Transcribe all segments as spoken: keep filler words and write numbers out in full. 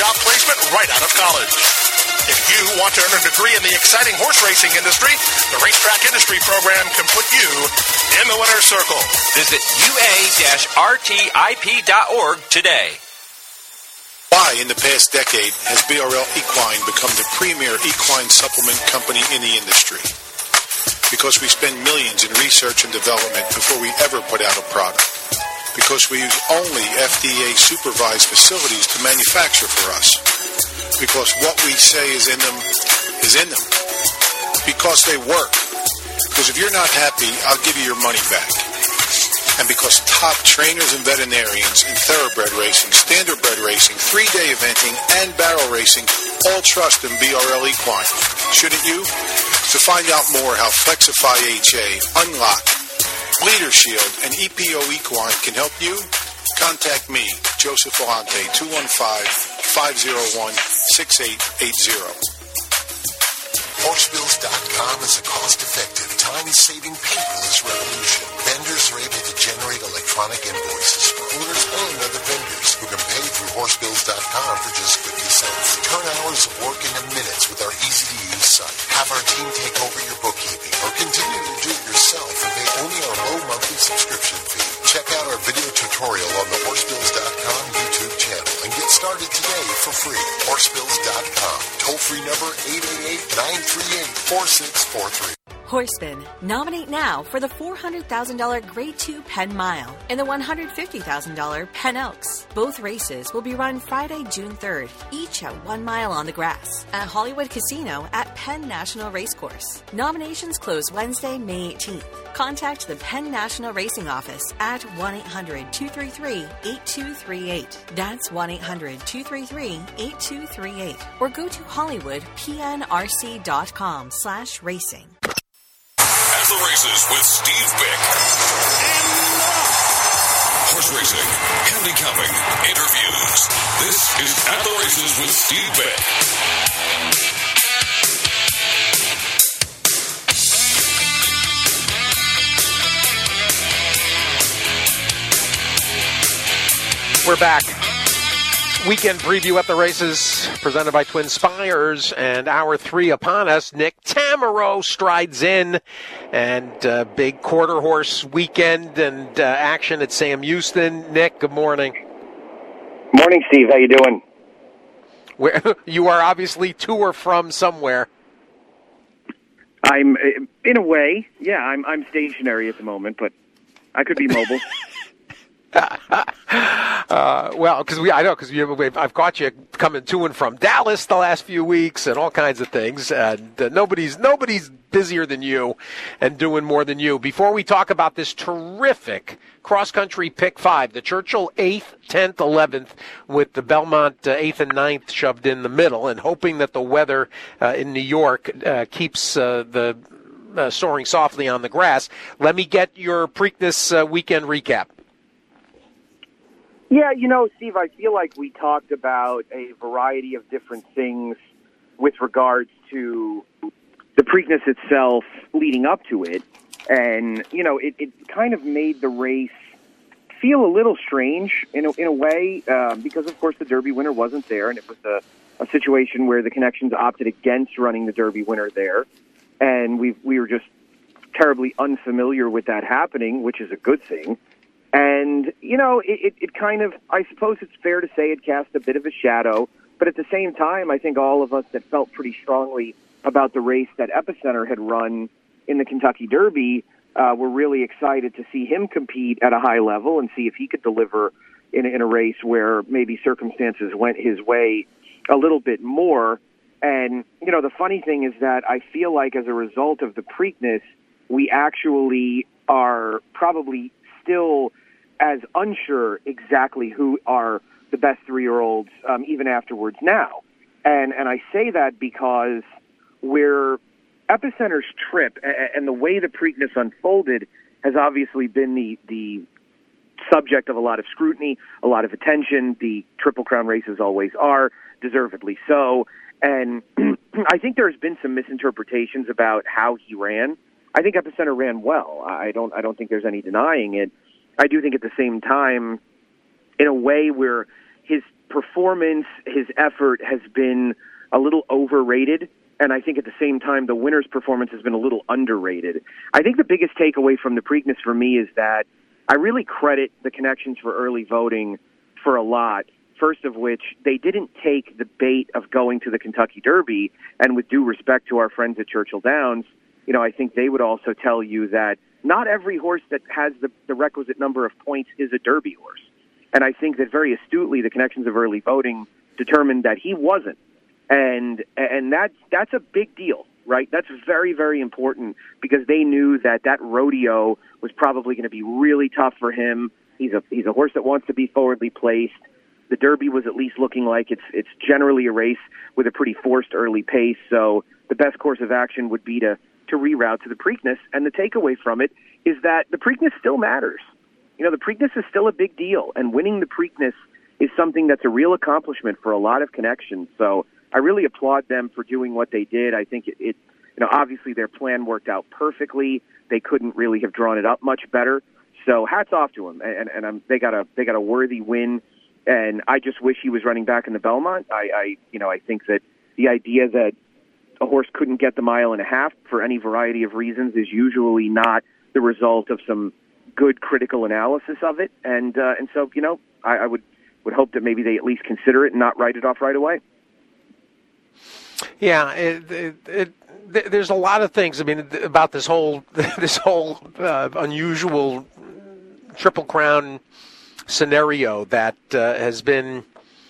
job placement right out of college. If you want to earn a degree in the exciting horse racing industry, the Racetrack Industry Program can put you in the winner's circle. Visit U A R T I P dot org today. Why, in the past decade, has B R L Equine become the premier equine supplement company in the industry? Because we spend millions in research and development before we ever put out a product. Because we use only F D A-supervised facilities to manufacture for us. Because what we say is in them is in them. Because they work. Because if you're not happy, I'll give you your money back. And because top trainers and veterinarians in thoroughbred racing, standardbred racing, three-day eventing, and barrel racing all trust in B R L Equine. Shouldn't you? To find out more how Flexify H A, Unlock, Leader Shield, and E P O Equine can help you, contact me, Joseph Volante, two one five, five oh one, six eight eight zero. Horsebills dot com is a cost-effective, time-saving paperless revolution. Vendors are able to generate electronic invoices for owners and other vendors who can pay through Horsebills dot com for just fifty cents. Turn hours of work into minutes with our easy-to-use site. Have our team take over your bookkeeping or continue to do it yourself and pay only our low monthly subscription fee. Check out our video tutorial on the Horsebills dot com YouTube channel and get started today for free. Horsebills dot com. Toll-free number eight eight eight, nine three eight, four six four three. Horsepin. Nominate now for the four hundred thousand dollars Grade two Penn Mile and the one hundred fifty thousand dollars Penn Oaks. Both races will be run Friday, June third, each at one mile on the grass at Hollywood Casino at Penn National Racecourse. Nominations close Wednesday, May eighteenth. Contact the Penn National Racing Office at one eight hundred, two three three, eight two three eight. That's one eight hundred, two three three, eight two three eight. Or go to Hollywood P N R C dot com slash racing. At the Races with Steve Bick. Horse racing, handicapping, interviews. This is At the Races with Steve Bick. We're back. Weekend preview at the Races, presented by Twin Spires, and hour three upon us. Nick Tammaro strides in, and uh, big quarter horse weekend and uh, action at Sam Houston. Nick, good morning. Morning, Steve. How you doing? Where, you are obviously to or from somewhere. I'm, in a way, yeah. I'm I'm stationary at the moment, but I could be mobile. uh, well, because we, I know, because I've caught you coming to and from Dallas the last few weeks and all kinds of things, and uh, nobody's nobody's busier than you and doing more than you. Before we talk about this terrific cross-country pick five, the Churchill eighth, tenth, eleventh, with the Belmont uh, eighth and ninth shoved in the middle, and hoping that the weather uh, in New York uh, keeps uh, the uh, soaring softly on the grass, let me get your Preakness uh, weekend recap. Yeah, you know, Steve, I feel like we talked about a variety of different things with regards to the Preakness itself leading up to it. And, you know, it, it kind of made the race feel a little strange in a, in a way uh, because, of course, the Derby winner wasn't there. And it was a, a situation where the Connections opted against running the Derby winner there. And we we were just terribly unfamiliar with that happening, which is a good thing. And, you know, it, it, it kind of, I suppose it's fair to say it cast a bit of a shadow. But at the same time, I think all of us that felt pretty strongly about the race that Epicenter had run in the Kentucky Derby uh, were really excited to see him compete at a high level and see if he could deliver in, in a race where maybe circumstances went his way a little bit more. And, you know, the funny thing is that I feel like as a result of the Preakness, we actually are probably still as unsure exactly who are the best three-year-olds um, even afterwards now. And and I say that because where Epicenter's trip and the way the Preakness unfolded has obviously been the, the subject of a lot of scrutiny, a lot of attention. The Triple Crown races always are, deservedly so. And I think there's been some misinterpretations about how he ran. I think Epicenter ran well. I don't I don't think there's any denying it. I do think at the same time, in a way where his performance, his effort has been a little overrated. And I think at the same time, the winner's performance has been a little underrated. I think the biggest takeaway from the Preakness for me is that I really credit the Connections for Early Voting for a lot. First of which, they didn't take the bait of going to the Kentucky Derby. And with due respect to our friends at Churchill Downs, you know, I think they would also tell you that not every horse that has the, the requisite number of points is a Derby horse. And I think that very astutely, the Connections of Early Voting determined that he wasn't. And and that's, that's a big deal, right? That's very, very important because they knew that that rodeo was probably going to be really tough for him. He's a he's a horse that wants to be forwardly placed. The Derby was at least looking like it's it's generally a race with a pretty forced early pace. So the best course of action would be to, to reroute to the Preakness. And the takeaway from it is that the Preakness still matters. You know, the Preakness is still a big deal. And winning the Preakness is something that's a real accomplishment for a lot of Connections. So I really applaud them for doing what they did. I think it, it you know, obviously their plan worked out perfectly. They couldn't really have drawn it up much better. So hats off to them. And, and um, they got a they got a worthy win. And I just wish he was running back in the Belmont. I, I, you know, I think that the idea that a horse couldn't get the mile and a half for any variety of reasons is usually not the result of some good critical analysis of it. And uh, and so, you know, I, I would would hope that maybe they at least consider it and not write it off right away. Yeah, it, it, it, there's a lot of things. I mean, about this whole this whole uh, unusual Triple Crown scenario that uh, has been.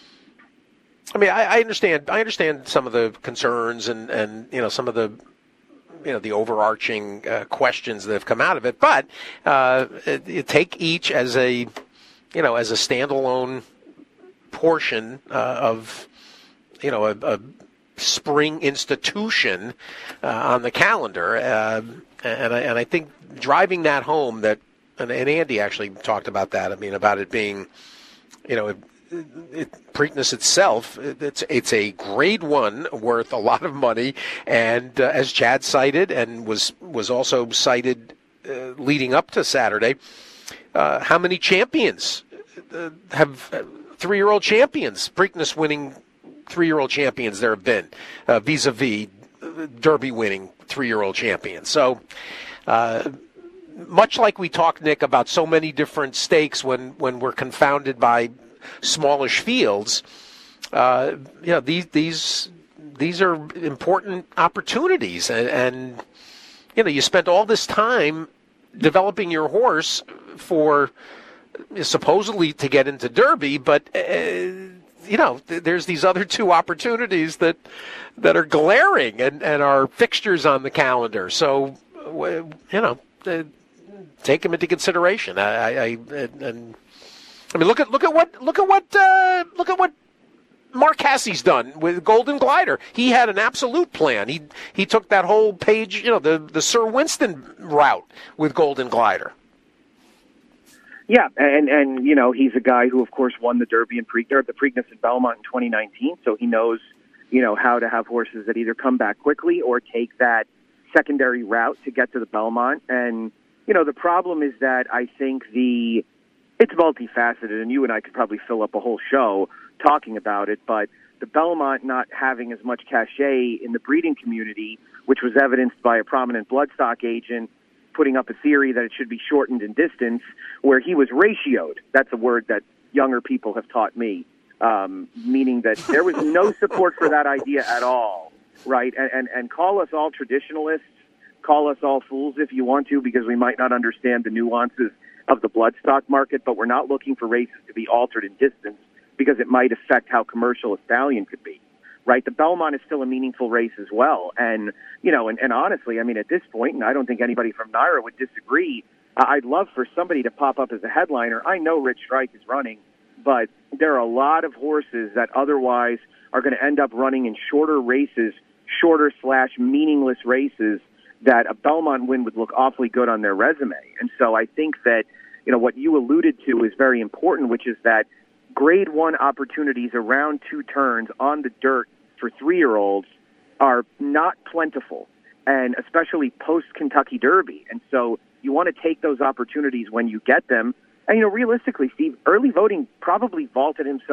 I mean, I, I understand. I understand some of the concerns and, and you know some of the you know the overarching uh, questions that have come out of it. But uh, it, it take each as a you know as a standalone portion uh, of you know a, a spring institution uh, on the calendar, uh, and I, and I think driving that home that. And, and Andy actually talked about that. I mean, about it being, you know, it, it, Preakness itself, it's it's a grade one worth a lot of money. And uh, as Chad cited and was, was also cited uh, leading up to Saturday, uh, how many champions uh, have uh, three-year-old champions, Preakness winning three-year-old champions there have been, uh, vis-a-vis Derby winning three-year-old champions. So, uh much like we talked, Nick, about so many different stakes when, when we're confounded by smallish fields, uh, you know, these these these are important opportunities, and, and you know, you spent all this time developing your horse for supposedly to get into Derby, but uh, you know, th- there's these other two opportunities that that are glaring and, and are fixtures on the calendar. So, you know. Uh, Take them into consideration. I, I, I, and I mean, look at look at what look at what uh, look at what Mark Cassie's done with Golden Glider. He had an absolute plan. He he took that whole page, you know, the the Sir Winston route with Golden Glider. Yeah, and and you know, he's a guy who, of course, won the Derby and Pre- the Preakness in Belmont in twenty nineteen. So he knows, you know, how to have horses that either come back quickly or take that secondary route to get to the Belmont. And you know, the problem is that I think the it's multifaceted, and you and I could probably fill up a whole show talking about it, but the Belmont not having as much cachet in the breeding community, which was evidenced by a prominent bloodstock agent putting up a theory that it should be shortened in distance, where he was ratioed. That's a word that younger people have taught me, um, meaning that there was no support for that idea at all, right? And, and, and call us all traditionalists, call us all fools if you want to, because we might not understand the nuances of the bloodstock market, but we're not looking for races to be altered in distance because it might affect how commercial a stallion could be, right? The Belmont is still a meaningful race as well. And, you know, and, and honestly, I mean, at this point, and I don't think anybody from Naira would disagree, uh, I'd love for somebody to pop up as a headliner. I know Rich Strike is running, but there are a lot of horses that otherwise are going to end up running in shorter races, shorter slash meaningless races, that a Belmont win would look awfully good on their resume. And so I think that, you know, what you alluded to is very important, which is that grade one opportunities around two turns on the dirt for three-year-olds are not plentiful, and especially post-Kentucky Derby. And so you want to take those opportunities when you get them. And, you know, realistically, Steve, early voting probably vaulted himself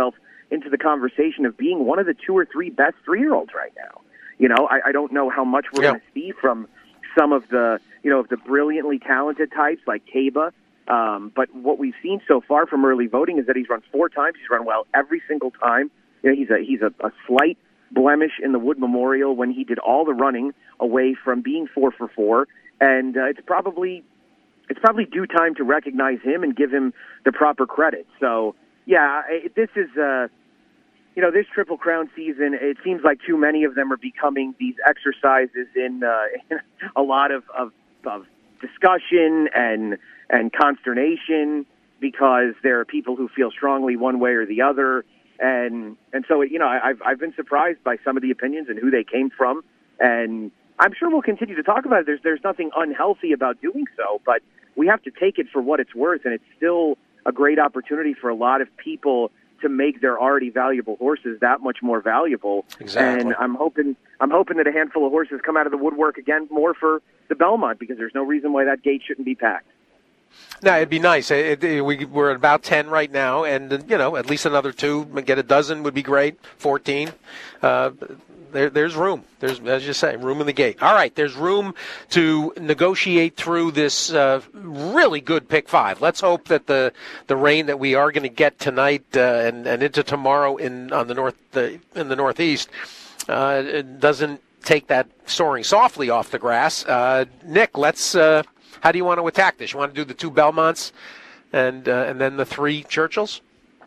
into the conversation of being one of the two or three best three-year-olds right now. You know, I, I don't know how much we're yeah. going to see from some of the, you know, of the brilliantly talented types like Taba. Um, but what we've seen so far from early voting is that he's run four times. He's run well every single time. You know, he's a he's a, a slight blemish in the Wood Memorial when he did all the running away from being four for four. And uh, it's probably it's probably due time to recognize him and give him the proper credit. So, yeah, it, this is, uh, you know, this Triple Crown season, it seems like too many of them are becoming these exercises in, uh, in a lot of, of, of discussion and and consternation because there are people who feel strongly one way or the other. And and so, you know, I've, I've been surprised by some of the opinions and who they came from. And I'm sure we'll continue to talk about it. There's, there's nothing unhealthy about doing so, but we have to take it for what it's worth. And it's still a great opportunity for a lot of people to make their already valuable horses that much more valuable. Exactly. And I'm hoping I'm hoping that a handful of horses come out of the woodwork again more for the Belmont, because there's no reason why that gate shouldn't be packed. No, it'd be nice. It, it, we, we're at about ten right now, and, you know, at least another two. Get a dozen would be great, fourteen. Uh, there, there's room. There's, as you say, room in the gate. All right, there's room to negotiate through this uh, really good pick five. Let's hope that the, the rain that we are going to get tonight uh, and, and into tomorrow in on the north the, in the northeast uh, it doesn't take that soaring softly off the grass. Uh, Nick, let's. Uh, how do you want to attack this? You want to do the two Belmonts and uh, and then the three Churchills?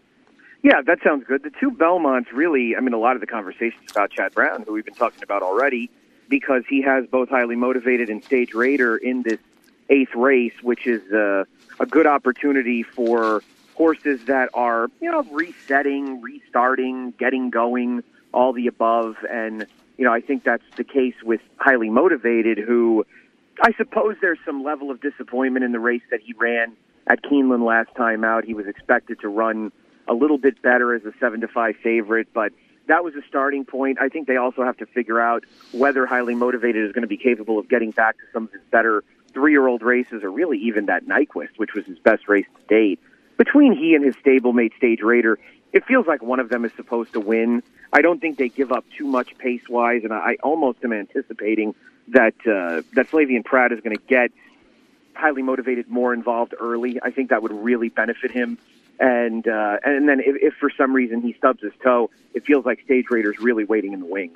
Yeah, that sounds good. The two Belmonts really, I mean, a lot of the conversations about Chad Brown, who we've been talking about already, because he has both Highly Motivated and Stage Raider in this eighth race, which is uh, a good opportunity for horses that are, you know, resetting, restarting, getting going, all the above. And, you know, I think that's the case with Highly Motivated, who I suppose there's some level of disappointment in the race that he ran at Keeneland last time out. He was expected to run a little bit better as a seven to five favorite, but that was a starting point. I think they also have to figure out whether Highly Motivated is going to be capable of getting back to some of his better three-year-old races, or really even that Nyquist, which was his best race to date. Between he and his stablemate Stage Raider, it feels like one of them is supposed to win. I don't think they give up too much pace-wise, and I almost am anticipating that uh, that Flavien Prat is going to get Highly Motivated more involved early. I think that would really benefit him. And uh, and then if, if for some reason he stubs his toe, it feels like Stage Raider's really waiting in the wings.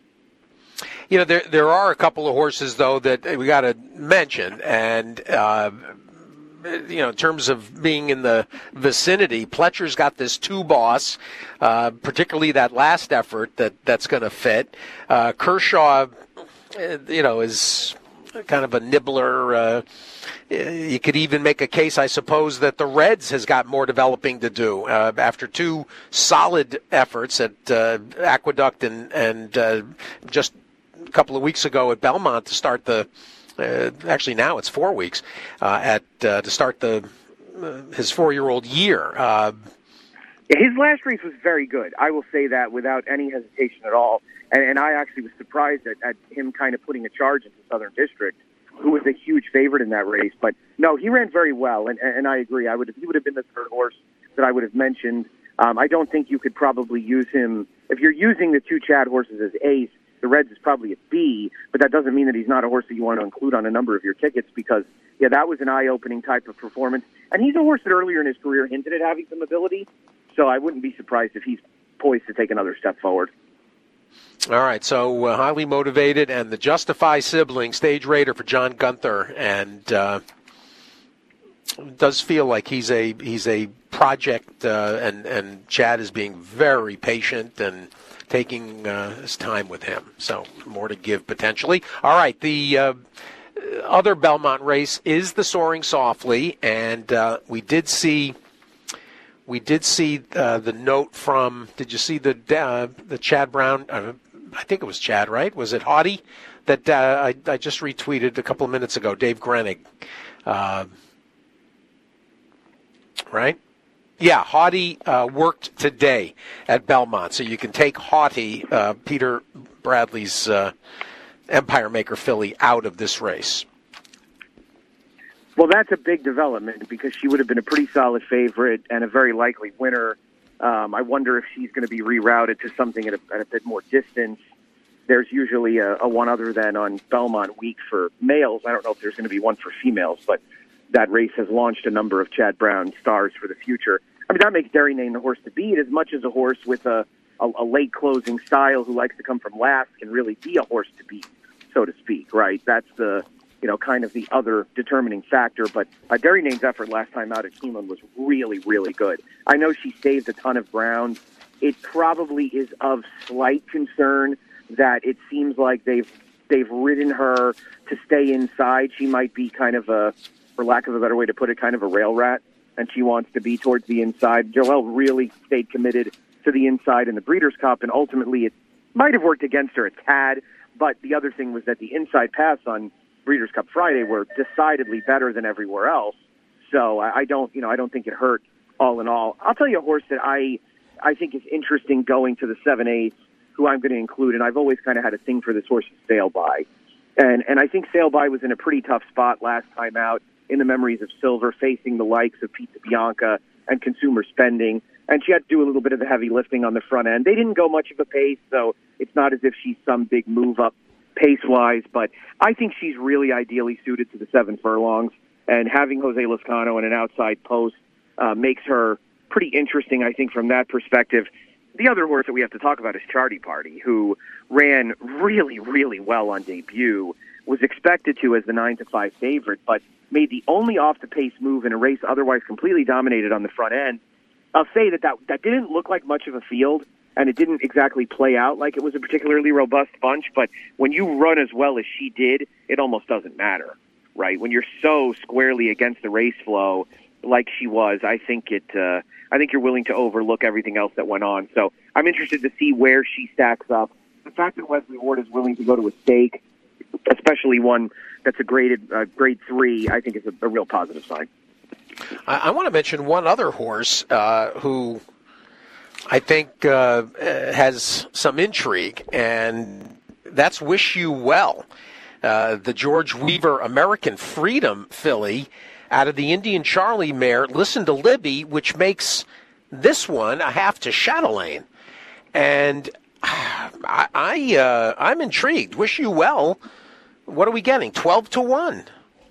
You know, there there are a couple of horses, though, that we got to mention. And, uh, you know, in terms of being in the vicinity, Pletcher's got this two-boss, uh, particularly that last effort that, that's going to fit. Uh, Kershaw, you know, is kind of a nibbler. Uh, you could even make a case, I suppose, that the Reds has got more developing to do uh, after two solid efforts at uh, Aqueduct and, and uh, just a couple of weeks ago at Belmont to start the. Uh, actually, now it's four weeks uh, at uh, to start the uh, his four-year-old year. Uh, His last race was very good. I will say that without any hesitation at all. And, and I actually was surprised at, at him kind of putting a charge into Southern District, who was a huge favorite in that race. But no, he ran very well, and, and I agree. I would he would have been the third horse that I would have mentioned. Um, I don't think you could probably use him if you're using the two Chad horses as ace. The Reds is probably a B, but that doesn't mean that he's not a horse that you want to include on a number of your tickets, because, yeah, that was an eye-opening type of performance. And he's a horse that earlier in his career hinted at having some ability, so I wouldn't be surprised if he's poised to take another step forward. All right, so uh, Highly Motivated and the Justify sibling, Stage Raider for John Gunther, and uh, it does feel like he's a he's a project, uh, and, and Chad is being very patient and taking uh, his time with him. So more to give potentially. All right, the uh, other Belmont race is the Soaring Softly, and uh, we did see we did see uh, the note from. Did you see the uh, the Chad Brown? Uh, I think it was Chad, right? Was it Haughty? That uh, I, I just retweeted a couple of minutes ago. Dave Grenig, uh, right? Yeah, Haughty uh, worked today at Belmont, so you can take Haughty, uh, Peter Bradley's uh, Empire Maker filly, out of this race. Well, that's a big development, because she would have been a pretty solid favorite and a very likely winner Um, I wonder if she's going to be rerouted to something at a, at a bit more distance. There's usually a, a one other than on Belmont Week for males. I don't know if there's going to be one for females, but that race has launched a number of Chad Brown stars for the future. I mean, that makes Derry Name the horse to beat as much as a horse with a, a, a late closing style who likes to come from last can really be a horse to beat, so to speak, right? That's the, you know, kind of the other determining factor. But uh, Derry Name's effort last time out at Keeneland was really, really good. I know she saved a ton of ground. It probably is of slight concern that it seems like they've they've ridden her to stay inside. She might be kind of a, for lack of a better way to put it, kind of a rail rat, and she wants to be towards the inside. Joelle really stayed committed to the inside in the Breeders' Cup, and ultimately it might have worked against her a tad, but the other thing was that the inside pass on Breeders' Cup Friday were decidedly better than everywhere else. So I, I don't, you know, I don't think it hurt all in all. I'll tell you a horse that I, I think is interesting going to the seven eighths, who I'm going to include, and I've always kind of had a thing for this horse, Sail By. And and I think Sail By was in a pretty tough spot last time out in the memories of Silver, facing the likes of Pizza Bianca and Consumer Spending, and she had to do a little bit of the heavy lifting on the front end. They didn't go much of a pace, so it's not as if she's some big move up pace-wise, but I think she's really ideally suited to the seven furlongs, and having Jose Lezcano in an outside post uh, makes her pretty interesting, I think, from that perspective. The other horse that we have to talk about is Charty Party, who ran really, really well on debut, was expected to as the nine to five favorite, but made the only off-the-pace move in a race otherwise completely dominated on the front end. I'll say that, that that didn't look like much of a field, and it didn't exactly play out like it was a particularly robust bunch, but when you run as well as she did, it almost doesn't matter, right? When you're so squarely against the race flow like she was, I think it... Uh, I think you're willing to overlook everything else that went on. So I'm interested to see where she stacks up. The fact that Wesley Ward is willing to go to a stake, especially one that's a graded uh, grade three, I think is a, a real positive sign. I, I want to mention one other horse uh, who I think uh, has some intrigue, and that's Wish You Well, uh, the George Weaver American Freedom filly out of the Indian Charlie mare, Listen to Libby, which makes this one a half to Chatelaine. And I, I, uh, I'm intrigued. Wish You Well, what are we getting, twelve to one?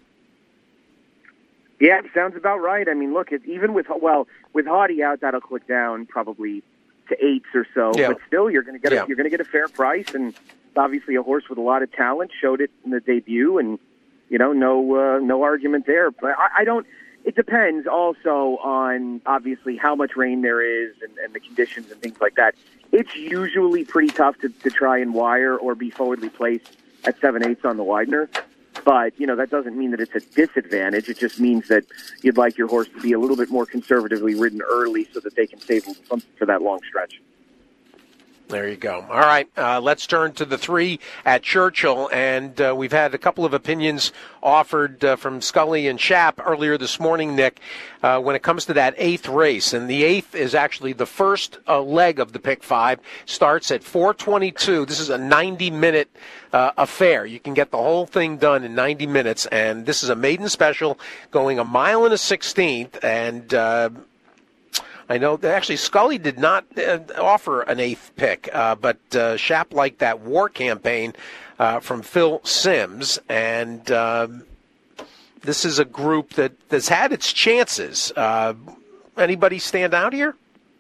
Yeah, it sounds about right. I mean, look, it, even with, well, with Haughty out, that'll click down probably to eights or so. Yeah. But still, you're going to get a, yeah. you're going to get a fair price, and it's obviously a horse with a lot of talent, showed it in the debut, and You know, no uh, no argument there. But I, I don't – it depends also on, obviously, how much rain there is and, and the conditions and things like that. It's usually pretty tough to, to try and wire or be forwardly placed at seven eighths on the Widener. But, you know, that doesn't mean that it's a disadvantage. It just means that you'd like your horse to be a little bit more conservatively ridden early so that they can save something for that long stretch. There you go. All right, uh, let's turn to the three at Churchill, and uh, we've had a couple of opinions offered uh, from Scully and Shap earlier this morning, Nick, uh, when it comes to that eighth race. And the eighth is actually the first uh, leg of the Pick Five, starts at four twenty-two. This is a ninety-minute uh, affair. You can get the whole thing done in ninety minutes, and this is a maiden special going a mile and a sixteenth, and uh, I know that actually Scully did not uh, offer an eighth pick, uh, but uh, Shap liked that War Campaign uh, from Phil Sims, and uh, this is a group that, that's had its chances. Uh, anybody stand out here?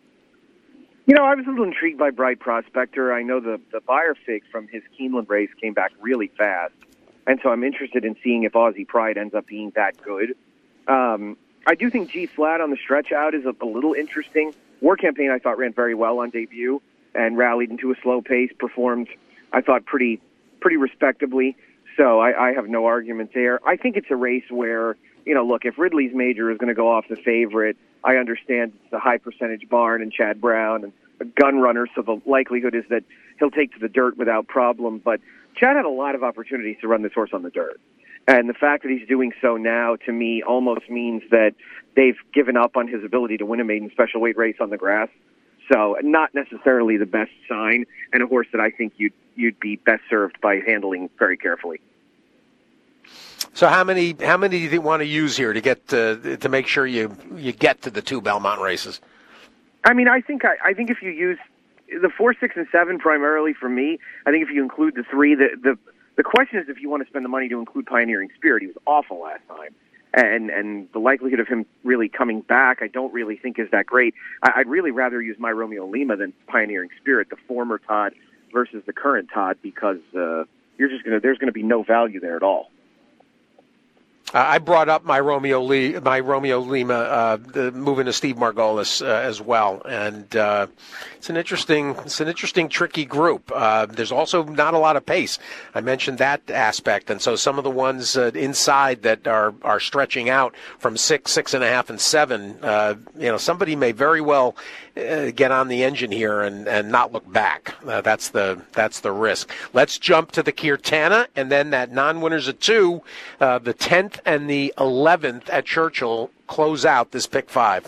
You know, I was a little intrigued by Bright Prospector. I know the, the Buyer Fig from his Keeneland race came back really fast, and so I'm interested in seeing if Aussie Pride ends up being that good. Um I do think G Flat on the stretch out is a, a little interesting. War Campaign, I thought, ran very well on debut and rallied into a slow pace, performed, I thought, pretty pretty respectably. So I, I have no argument there. I think it's a race where, you know, look, if Ridley's Major is going to go off the favorite, I understand it's a high percentage barn and Chad Brown and a gun runner, so the likelihood is that he'll take to the dirt without problem. But Chad had a lot of opportunities to run this horse on the dirt. And the fact that he's doing so now, to me, almost means that they've given up on his ability to win a maiden special weight race on the grass. So not necessarily the best sign, and a horse that I think you'd, you'd be best served by handling very carefully. So how many how many do you want to use here to get to, to make sure you, you get to the two Belmont races? I mean, I think I, I think if you use the four, six, and seven primarily for me, I think if you include the three, the the the question is if you want to spend the money to include Pioneering Spirit. He was awful last time, and and the likelihood of him really coming back, I don't really think is that great. I, I'd really rather use My Romeo Lima than Pioneering Spirit, the former Todd versus the current Todd, because uh, you're just gonna there's gonna be no value there at all. Uh, I brought up my Romeo Lee, my Romeo Lima, uh, the moving to Steve Margolis uh, as well, and uh, it's an interesting, it's an interesting, tricky group. Uh, there's also not a lot of pace. I mentioned that aspect, and so some of the ones uh, inside that are are stretching out from six, six and a half, and seven. Uh, you know, somebody may very well uh, get on the engine here and, and not look back. Uh, that's the that's the risk. Let's jump to the Kirtana, and then that non-winners at two, uh, the tenth and the eleventh at Churchill close out this pick five.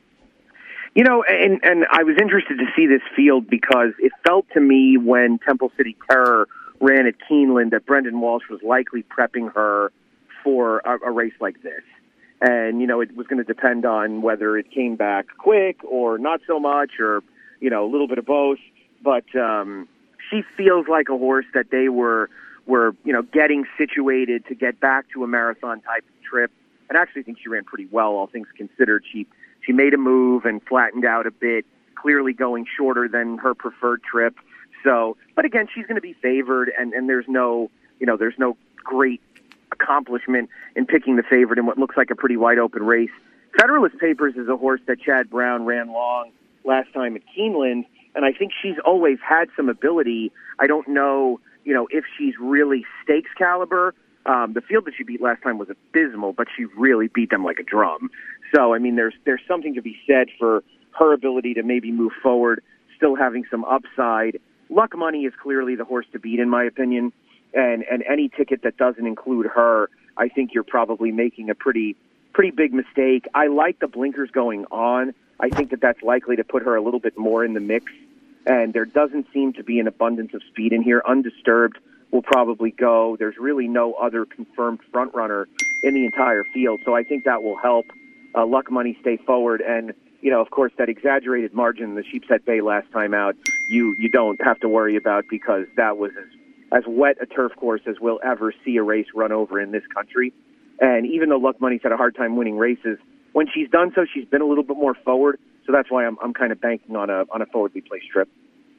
You know, and, and I was interested to see this field because it felt to me when Temple City Terror ran at Keeneland that Brendan Walsh was likely prepping her for a, a race like this. And, you know, it was going to depend on whether it came back quick or not so much or, you know, a little bit of both. But um, she feels like a horse that they were were, you know, getting situated to get back to a marathon type of trip. And I actually think she ran pretty well, all things considered. She she made a move and flattened out a bit, clearly going shorter than her preferred trip. So, but again, she's going to be favored, and, and there's no, you know, there's no great accomplishment in picking the favorite in what looks like a pretty wide open race. Federalist Papers is a horse that Chad Brown ran long last time at Keeneland, and I think she's always had some ability. I don't know, you know, if she's really stakes caliber. Um, the field that she beat last time was abysmal, but she really beat them like a drum. So, I mean, there's there's something to be said for her ability to maybe move forward, still having some upside. Luck Money is clearly the horse to beat, in my opinion, and and any ticket that doesn't include her, I think you're probably making a pretty pretty big mistake. I like the blinkers going on. I think that that's likely to put her a little bit more in the mix, and there doesn't seem to be an abundance of speed in here. Undisturbed will probably go. There's really no other confirmed front runner in the entire field, so I think that will help uh, Luck Money stay forward. And, you know, of course, that exaggerated margin in the Sheepshead Bay last time out, you you don't have to worry about, because that was as, as wet a turf course as we'll ever see a race run over in this country. And even though Luck Money's had a hard time winning races, when she's done so, she's been a little bit more forward. So that's why I'm I'm kind of banking on a on a forwardly placed trip.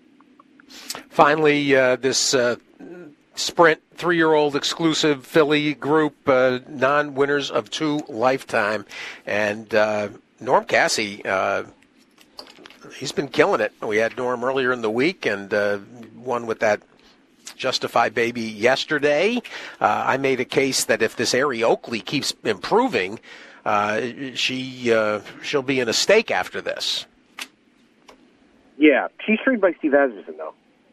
Finally, uh, this uh, Sprint three-year-old exclusive filly group, uh, non-winners of two lifetime, and uh, Norm Cassie. Uh, he's been killing it. We had Norm earlier in the week, and uh, won with that Justify Baby yesterday. Uh, I made a case that if this Ari Oakley keeps improving, uh, she uh, she'll be in a stake after this. Yeah, she's trained by Steve Asmussen, though.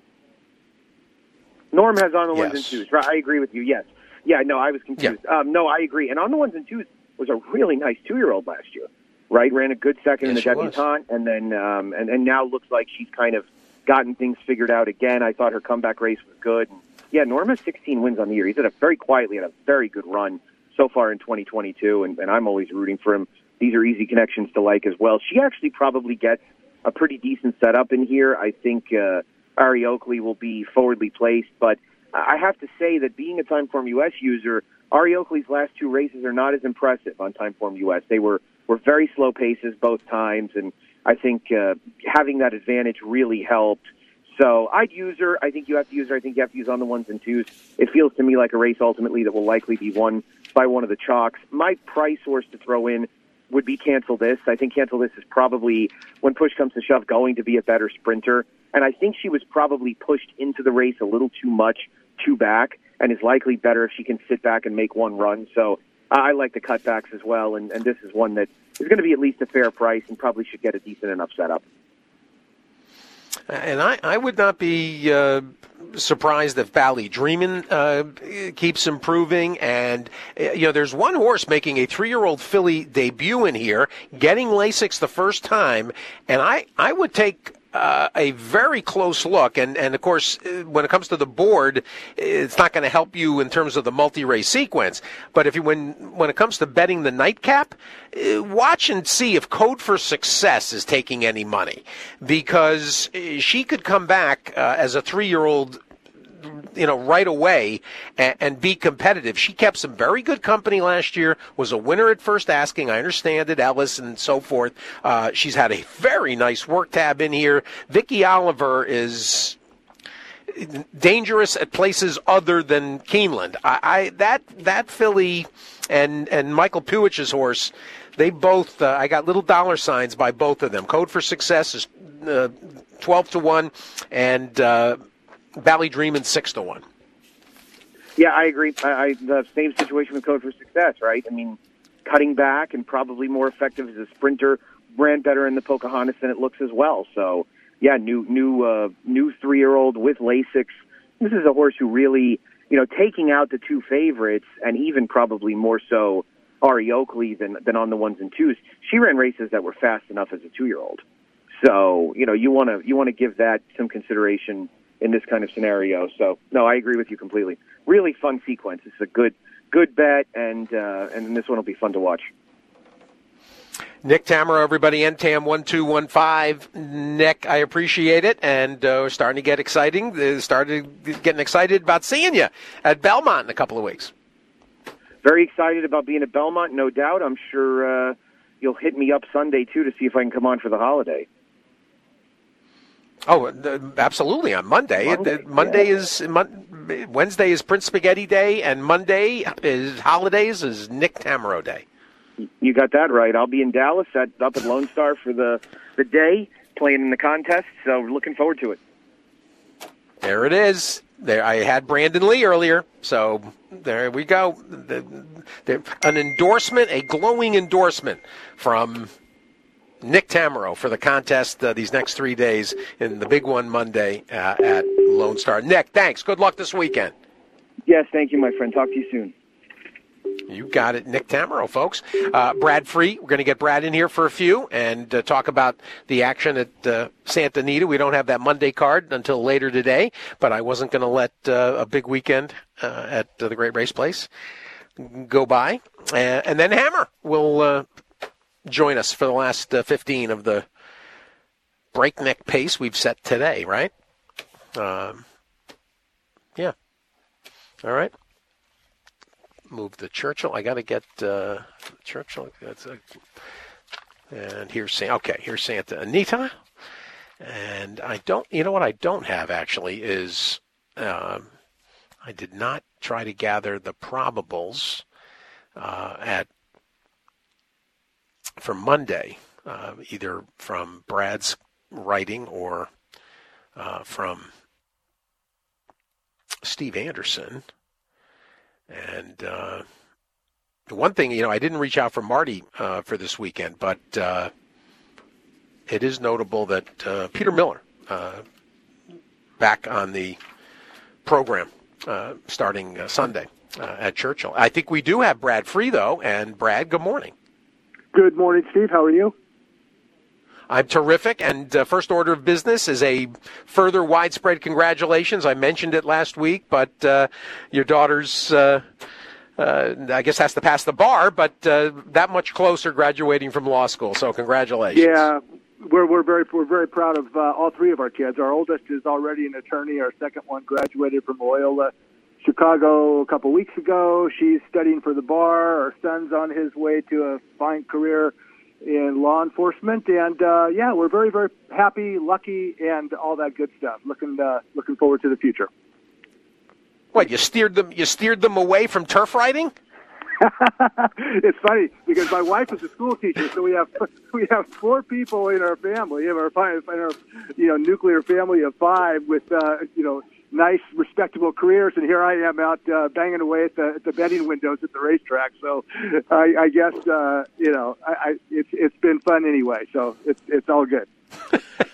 Norm has on the ones Yes. and twos. Right, I agree with you. Yes. Yeah. No, I was confused. Yeah. Um, no, I agree. And on the ones and twos was a really nice two-year-old last year. Right, ran a good second Yes, in the debutante, and then um, and and now looks like she's kind of gotten things figured out again. I thought her comeback race was good. And yeah, Norm has sixteen wins on the year. He's had a very quietly had a very good run so far in twenty twenty-two, and, and I'm always rooting for him. These are easy connections to like as well. She actually probably gets a pretty decent setup in here. I think uh, Ari Oakley will be forwardly placed, but I have to say that being a Timeform U S user, Ari Oakley's last two races are not as impressive on Timeform U S. They were, were very slow paces both times, and I think uh, having that advantage really helped. So I'd use her. I think you have to use her. I think you have to use on the ones and twos. It feels to me like a race ultimately that will likely be won by one of the chalks. My price horse to throw in would be Cancel This. I think Cancel This is probably, when push comes to shove, going to be a better sprinter. And I think she was probably pushed into the race a little too much, too back, and is likely better if she can sit back and make one run. So I like the cutbacks as well, and, and this is one that is going to be at least a fair price and probably should get a decent enough setup. And I, I would not be uh, surprised if Valley Dreamin' uh, keeps improving. And, uh, you know, there's one horse making a three-year-old filly debut in here, getting Lasix the first time. And I, I would take uh, a very close look. And, and, of course, when it comes to the board, it's not going to help you in terms of the multi-race sequence. But if you, when, when it comes to betting the nightcap, watch and see if Code for Success is taking any money. Because she could come back uh, as a three-year-old, you know, right away and, and be competitive. She kept some very good company last year, was a winner at First Asking. I understand it, Ellis and so forth. Uh, she's had a very nice work tab in here. Vicky Oliver is dangerous at places other than Keeneland. I, I that that filly and and Michael Puich's horse, they both, uh, I got little dollar signs by both of them. Code for Success is uh, twelve to one, and uh, Valley Dreamin' six to one. Yeah, I agree. I, I the same situation with Code for Success, right? I mean, cutting back and probably more effective as a sprinter, ran better in the Pocahontas than it looks as well. So, yeah, new new uh, new three year old with Lasix. This is a horse who really, you know, taking out the two favorites, and even probably more so Ari Oakley than than on the ones and twos. She ran races that were fast enough as a two year old. So, you know, you want to you want to give that some consideration in this kind of scenario. So, no, I agree with you completely. Really fun sequence. It's a good good bet, and uh, and this one will be fun to watch. Nick Tamero, everybody, N T A M one two one five. Nick, I appreciate it, and uh, we're starting to get exciting. Uh, started getting excited about seeing you at Belmont in a couple of weeks. Very excited about being at Belmont, no doubt. I'm sure uh, you'll hit me up Sunday, too, to see if I can come on for the holiday. Oh, absolutely, on Monday. Monday, Monday yeah. is Mon- Wednesday is Prince Spaghetti Day, and Monday is holidays is Nick Tamero Day. You got that right. I'll be in Dallas at, up at Lone Star for the, the day, playing in the contest, so we're looking forward to it. There it is. There, I had Brandon Lee earlier, so there we go. The, the, an endorsement, a glowing endorsement from Nick Tamero for the contest uh, these next three days in the big one Monday uh, at Lone Star. Nick, thanks. Good luck this weekend. Yes, thank you, my friend. Talk to you soon. You got it, Nick Tamero, folks. Uh, Brad Free, we're going to get Brad in here for a few and uh, talk about the action at uh, Santa Anita. We don't have that Monday card until later today, but I wasn't going to let uh, a big weekend uh, at uh, the Great Race Place go by. Uh, and then Hammer will uh, join us for the last uh, fifteen of the breakneck pace we've set today, right? Um, yeah. All right. Move to Churchill. I got to get uh, Churchill. That's a, and here's Santa. Okay, here's Santa Anita. And I don't, you know what I don't have actually is um, I did not try to gather the probables uh, at for Monday, uh, either from Brad's writing or uh, from Steve Anderson. And uh, the one thing, you know, I didn't reach out for Marty uh, for this weekend, but uh, it is notable that uh, Peter Miller uh, back on the program uh, starting uh, Sunday uh, at Churchill. I think we do have Brad Free, though. And Brad, good morning. Good morning, Steve. How are you? I'm terrific, and uh, first order of business is a further widespread congratulations. I mentioned it last week, but uh, your daughter's, uh, uh, I guess, has to pass the bar, but uh, that much closer graduating from law school. So congratulations. Yeah, we're we're very we're very proud of uh, all three of our kids. Our oldest is already an attorney. Our second one graduated from Loyola Chicago a couple weeks ago. She's studying for the bar. Our son's on his way to a fine career in law enforcement, and uh, yeah, we're very, very happy, lucky, and all that good stuff. Looking, uh, looking forward to the future. What, you steered them? You steered them away from turf riding? It's funny because my wife is a school teacher, so we have we have four people in our family, in our, in our you know nuclear family of five with uh, you know. nice, respectable careers, and here I am out uh, banging away at the, at the betting windows at the racetrack. So, I, I guess uh, you know, I, I, it's it's been fun anyway. So it's it's all good.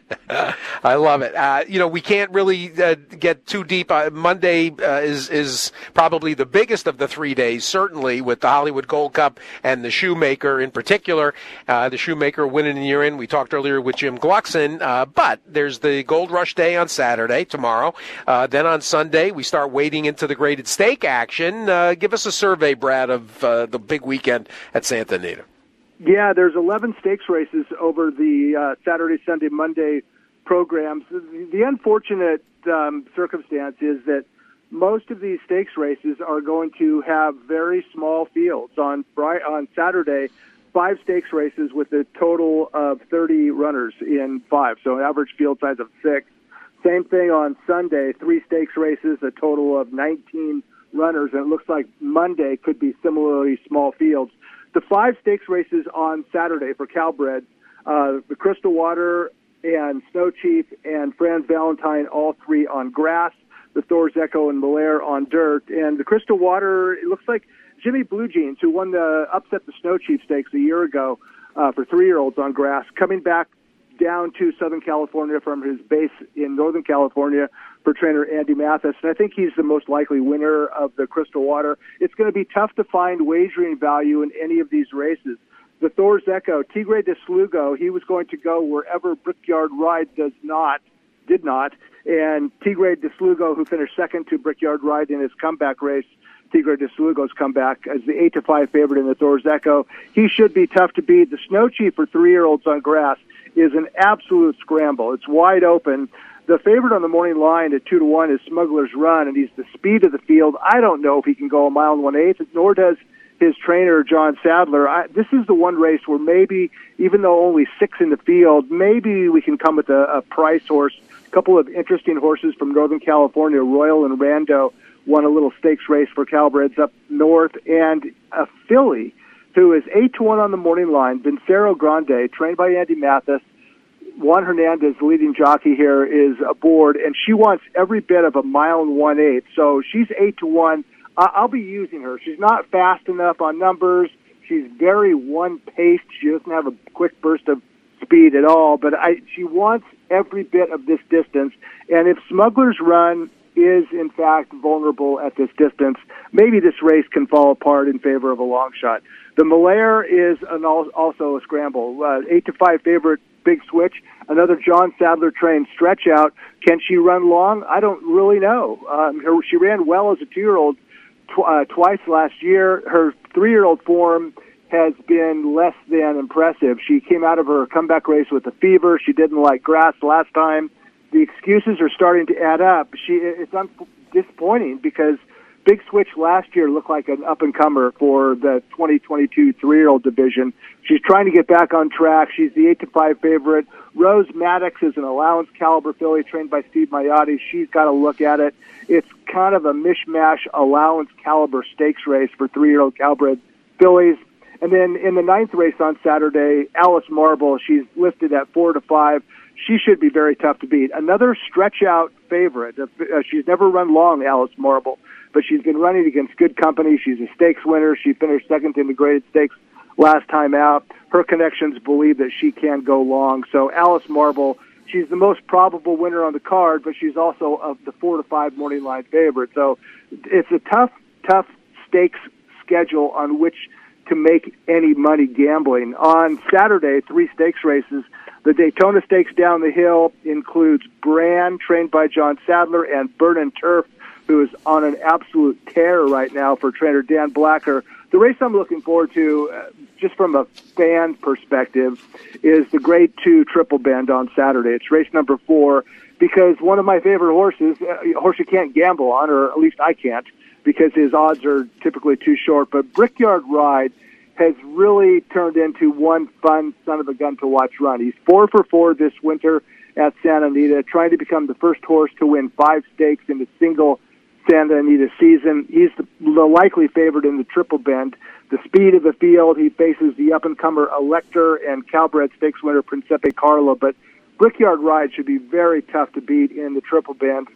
I love it. Uh, you know, we can't really uh, get too deep. Uh, Monday uh, is is probably the biggest of the three days, certainly with the Hollywood Gold Cup and the Shoemaker in particular. Uh, the Shoemaker winning the year in. We talked earlier with Jim Gluckson, uh, but there's the Gold Rush Day on Saturday, tomorrow. Uh, then on Sunday, we start wading into the graded stake action. Uh, give us a survey, Brad, of uh, the big weekend at Santa Anita. Yeah, there's eleven stakes races over the uh, Saturday, Sunday, Monday programs. The, the unfortunate um, circumstance is that most of these stakes races are going to have very small fields. On Friday, on Saturday, five stakes races with a total of thirty runners in five, so an average field size of six. Same thing on Sunday, three stakes races, a total of nineteen runners, and it looks like Monday could be similarly small fields. The five stakes races on Saturday for Calbred, uh, the Crystal Water and Snow Chief and Franz Valentine, all three on grass, the Thor's Echo and Malaire on dirt. And the Crystal Water, it looks like Jimmy Blue Jeans, who won the upset the Snow Chief Stakes a year ago uh, for three-year-olds on grass, coming back down to Southern California from his base in Northern California for trainer Andy Mathis. And I think he's the most likely winner of the Crystal Water. It's going to be tough to find wagering value in any of these races. The Thor's Echo, Tigre de Slugo, he was going to go wherever Brickyard Ride does not, did not. And Tigre de Slugo, who finished second to Brickyard Ride in his comeback race, Tigre de Slugo's comeback as the eight to five favorite in the Thor's Echo. He should be tough to beat. The Snow Chief for three-year-olds on grass is an absolute scramble. It's wide open. The favorite on the morning line at two to one is Smuggler's Run, and he's the speed of the field. I don't know if he can go a mile and one-eighth, nor does his trainer, John Sadler. I, this is the one race where maybe, even though only six in the field, maybe we can come with a, a price horse. A couple of interesting horses from Northern California, Royal and Rando, won a little stakes race for Calbreds up north, and a filly who is eight to one on the morning line, Vincero Grande, trained by Andy Mathis. Juan Hernandez, leading jockey here, is aboard, and she wants every bit of a mile and one-eighth. So she's eight to one. I'll be using her. She's not fast enough on numbers. She's very one-paced. She doesn't have a quick burst of speed at all, but I, she wants every bit of this distance. And if Smuggler's Run is, in fact, vulnerable at this distance, maybe this race can fall apart in favor of a long shot. The Malaire is an al- also a scramble. Uh, eight to five favorite, Big Switch, another John Sadler trained stretch out. Can she run long? I don't really know. Um, her, she ran well as a two-year-old tw- uh, twice last year. Her three-year-old form has been less than impressive. She came out of her comeback race with a fever. She didn't like grass last time. The excuses are starting to add up. She It's un- disappointing because Big Switch last year looked like an up-and-comer for the twenty twenty-two three-year-old division. She's trying to get back on track. She's the eight to five favorite. Rose Maddox is an allowance caliber filly trained by Steve Maiotti. She's got to look at it. It's kind of a mishmash allowance caliber stakes race for three-year-old Calbred fillies. And then in the ninth race on Saturday, Alice Marble, she's listed at four to five. She should be very tough to beat. Another stretch-out favorite. Uh, she's never run long, Alice Marble, but she's been running against good company. She's a stakes winner. She finished second in the graded stakes last time out. Her connections believe that she can go long. So Alice Marble, she's the most probable winner on the card, but she's also of the four to five morning line favorite. So it's a tough, tough stakes schedule on which to make any money gambling. On Saturday, three stakes races. The Daytona Stakes down the hill includes Bran, trained by John Sadler, and Burn and Turf, who is on an absolute tear right now for trainer Dan Blacker. The race I'm looking forward to, uh, just from a fan perspective, is the Grade two Triple Bend on Saturday. It's race number four because one of my favorite horses, uh, a horse you can't gamble on, or at least I can't, because his odds are typically too short, but Brickyard Ride has really turned into one fun son of a gun to watch run. He's four for four this winter at Santa Anita, trying to become the first horse to win five stakes in a single Santa Anita season. He's the, the likely favorite in the Triple Bend. The speed of the field, he faces the up-and-comer Elector and Calbred Stakes winner Principe Carlo, but Brickyard Ride should be very tough to beat in the Triple Bend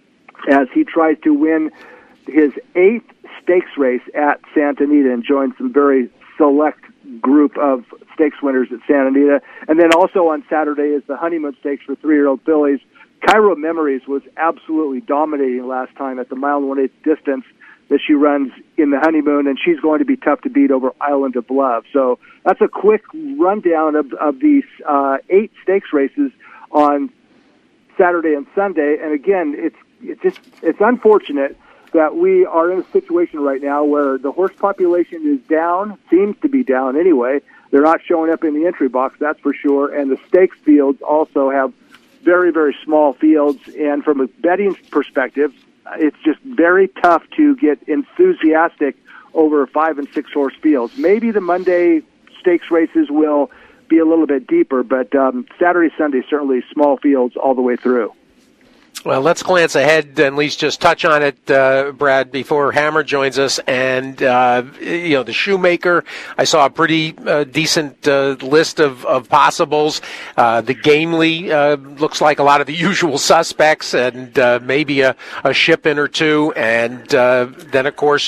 as he tries to win his eighth stakes race at Santa Anita and join some very select group of stakes winners at Santa Anita. And then also on Saturday is the Honeymoon Stakes for three-year-old fillies. Cairo Memories was absolutely dominating last time at the mile and one-eighth distance that she runs in the Honeymoon, and she's going to be tough to beat over Island of Love. So that's a quick rundown of, of these uh, eight stakes races on Saturday and Sunday. And again, it's it's just it's unfortunate that we are in a situation right now where the horse population is down, seems to be down anyway. They're not showing up in the entry box, that's for sure. And the stakes fields also have very, very small fields. And from a betting perspective, it's just very tough to get enthusiastic over five and six horse fields. Maybe the Monday stakes races will be a little bit deeper, but um, Saturday, Sunday, certainly small fields all the way through. Well, let's glance ahead and at least just touch on it, uh, Brad, before Hammer joins us. And, uh, you know, the Shoemaker, I saw a pretty uh, decent uh, list of, of possibles. Uh, the Gamely uh, looks like a lot of the usual suspects, and uh, maybe a, a ship in or two. And uh, then, of course,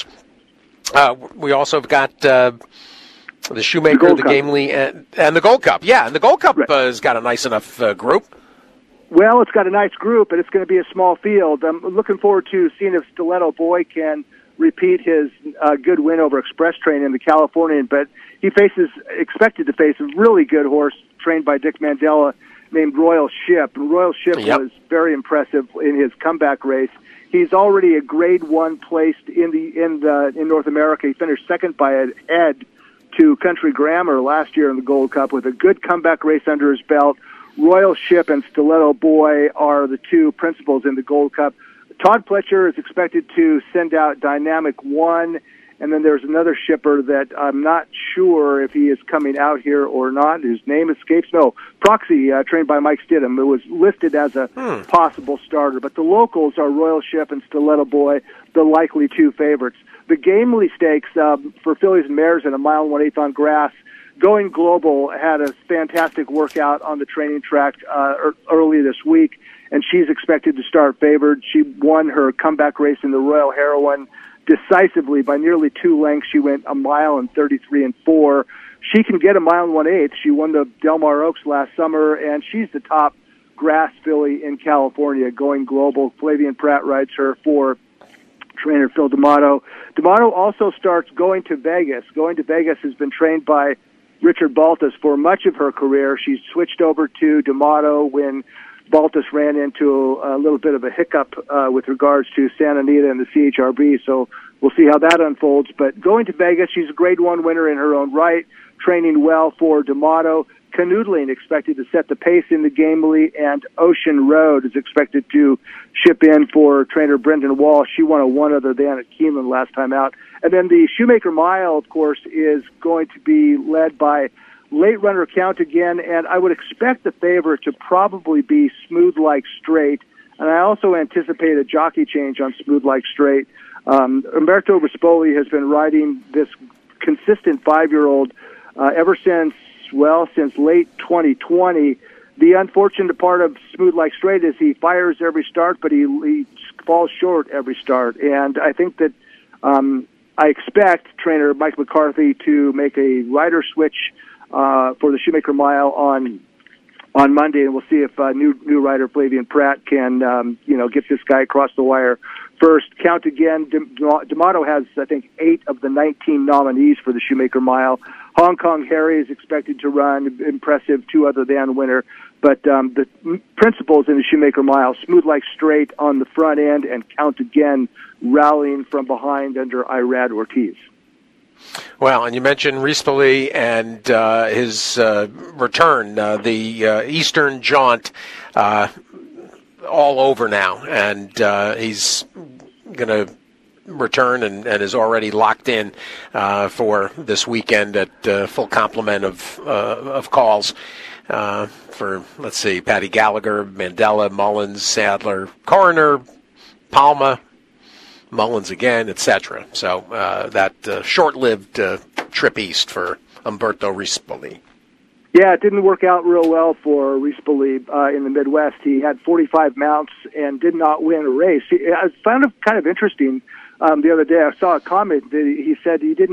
uh, we also have got uh, the Shoemaker, the, the Gamely, and, and the Gold Cup. Yeah, and the Gold Cup right. uh, has got a nice enough uh, group. Well, it's got a nice group, and it's going to be a small field. I'm looking forward to seeing if Stiletto Boy can repeat his uh, good win over Express Train in the Californian, but he faces, expected to face a really good horse trained by Dick Mandela named Royal Ship. And Royal Ship yep. was very impressive in his comeback race. He's already a grade one placed in the in the in North America. He finished second by a head to Country Grammar last year in the Gold Cup with a good comeback race under his belt. Royal Ship and Stiletto Boy are the two principals in the Gold Cup. Todd Pletcher is expected to send out Dynamic One, and then there's another shipper that I'm not sure if he is coming out here or not. His name escapes. No, Proxy, uh, trained by Mike Stidham, it was listed as a hmm. possible starter. But the locals are Royal Ship and Stiletto Boy, the likely two favorites. The Gamely Stakes um, for fillies and mares in a mile and one-eighth on grass, Going Global had a fantastic workout on the training track uh, early this week, and she's expected to start favored. She won her comeback race in the Royal Heroine decisively by nearly two lengths. She went a mile and thirty-three and four. She can get a mile and one-eighth. She won the Del Mar Oaks last summer, and she's the top grass filly in California. Going Global, Flavian Pratt rides her for trainer Phil D'Amato. D'Amato also starts Going to Vegas. Going to Vegas has been trained by Richard Baltas for much of her career. She's switched over to D'Amato when Baltas ran into a little bit of a hiccup uh, with regards to Santa Anita and the C H R B, so we'll see how that unfolds. But Going to Vegas, she's a grade one winner in her own right, training well for D'Amato. Canoodling expected to set the pace in the Gamely, and Ocean Road is expected to ship in for trainer Brendan Walsh. She won a one other than at Keeneland last time out. And then the Shoemaker Mile, of course, is going to be led by late runner Count Again, and I would expect the favorite to probably be Smooth Like Straight. And I also anticipate a jockey change on Smooth Like Straight. Um, Umberto Rispoli has been riding this consistent five-year-old uh, ever since, well, since late twenty twenty. The unfortunate part of Smooth Like Straight is he fires every start, but he, he falls short every start. And I think that um, I expect trainer Mike McCarthy to make a rider switch uh, for the Shoemaker Mile on on Monday, and we'll see if uh, new new rider Flavian Pratt can um, you know get this guy across the wire first. Count Again. D'Amato has, I think, eight of the nineteen nominees for the Shoemaker Mile. Hong Kong Harry is expected to run, impressive two other than winner. But um, the principles in the Shoemaker Mile, Smooth Like Straight on the front end, and Count Again rallying from behind under Irad Ortiz. Well, and you mentioned Rispoli and uh, his uh, return, uh, the uh, Eastern Jaunt, uh, all over now, and uh, he's going to return and, and is already locked in uh, for this weekend at uh, full complement of uh, of calls uh, for, let's see, Patty Gallagher, Mandela, Mullins, Sadler, Coroner, Palma, Mullins again, et cetera. So uh, that uh, short-lived uh, trip east for Umberto Rispoli. Yeah, it didn't work out real well for Rispoli uh, in the Midwest. He had forty-five mounts and did not win a race. I found it kind of interesting um, the other day. I saw a comment that he said he didn't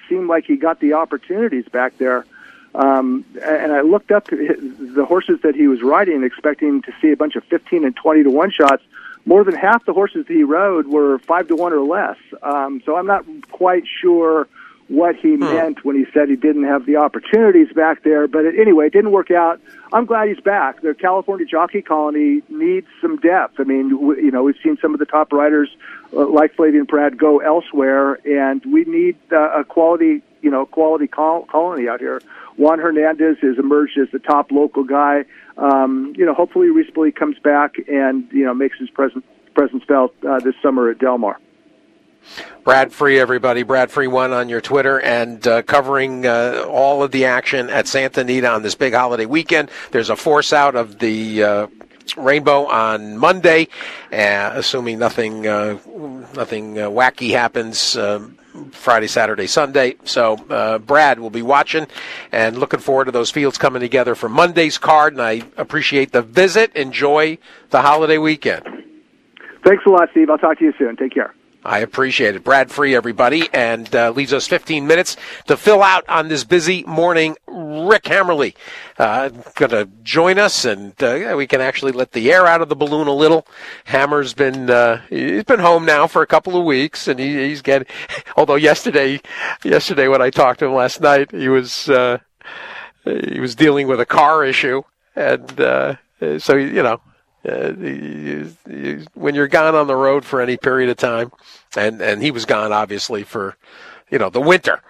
seemed like he got the opportunities back there. Um, and I looked up the horses that he was riding, expecting to see a bunch of fifteen and twenty to one shots. More than half the horses that he rode were five to one or less. Um, so I'm not quite sure what he hmm. meant when he said he didn't have the opportunities back there. But it, anyway, it didn't work out. I'm glad he's back. The California Jockey Colony needs some depth. I mean, w- you know, we've seen some of the top riders uh, like Flavien Prat go elsewhere, and we need uh, a quality, you know, quality col- colony out here. Juan Hernandez has emerged as the top local guy. Um, you know, hopefully Reese Billy comes back and, you know, makes his presence presence felt uh, this summer at Del Mar. Brad Free, everybody. Brad Free one on your Twitter, and uh, covering uh, all of the action at Santa Anita on this big holiday weekend. There's a force out of the uh, Rainbow on Monday, uh, assuming nothing uh, nothing uh, wacky happens uh, Friday, Saturday, Sunday. So uh, Brad will be watching and looking forward to those fields coming together for Monday's card, and I appreciate the visit. Enjoy the holiday weekend. Thanks a lot, Steve. I'll talk to you soon. Take care. I appreciate it. Brad Free, everybody, and uh, leaves us fifteen minutes to fill out on this busy morning. Rick Hammerly uh, going to join us, and uh, we can actually let the air out of the balloon a little. Hammer's been uh, he's been home now for a couple of weeks, and he, he's getting. Although yesterday, yesterday when I talked to him last night, he was uh, he was dealing with a car issue, and uh, so you know. Uh, you, you, when you're gone on the road for any period of time, and, and he was gone obviously for, you know, the winter.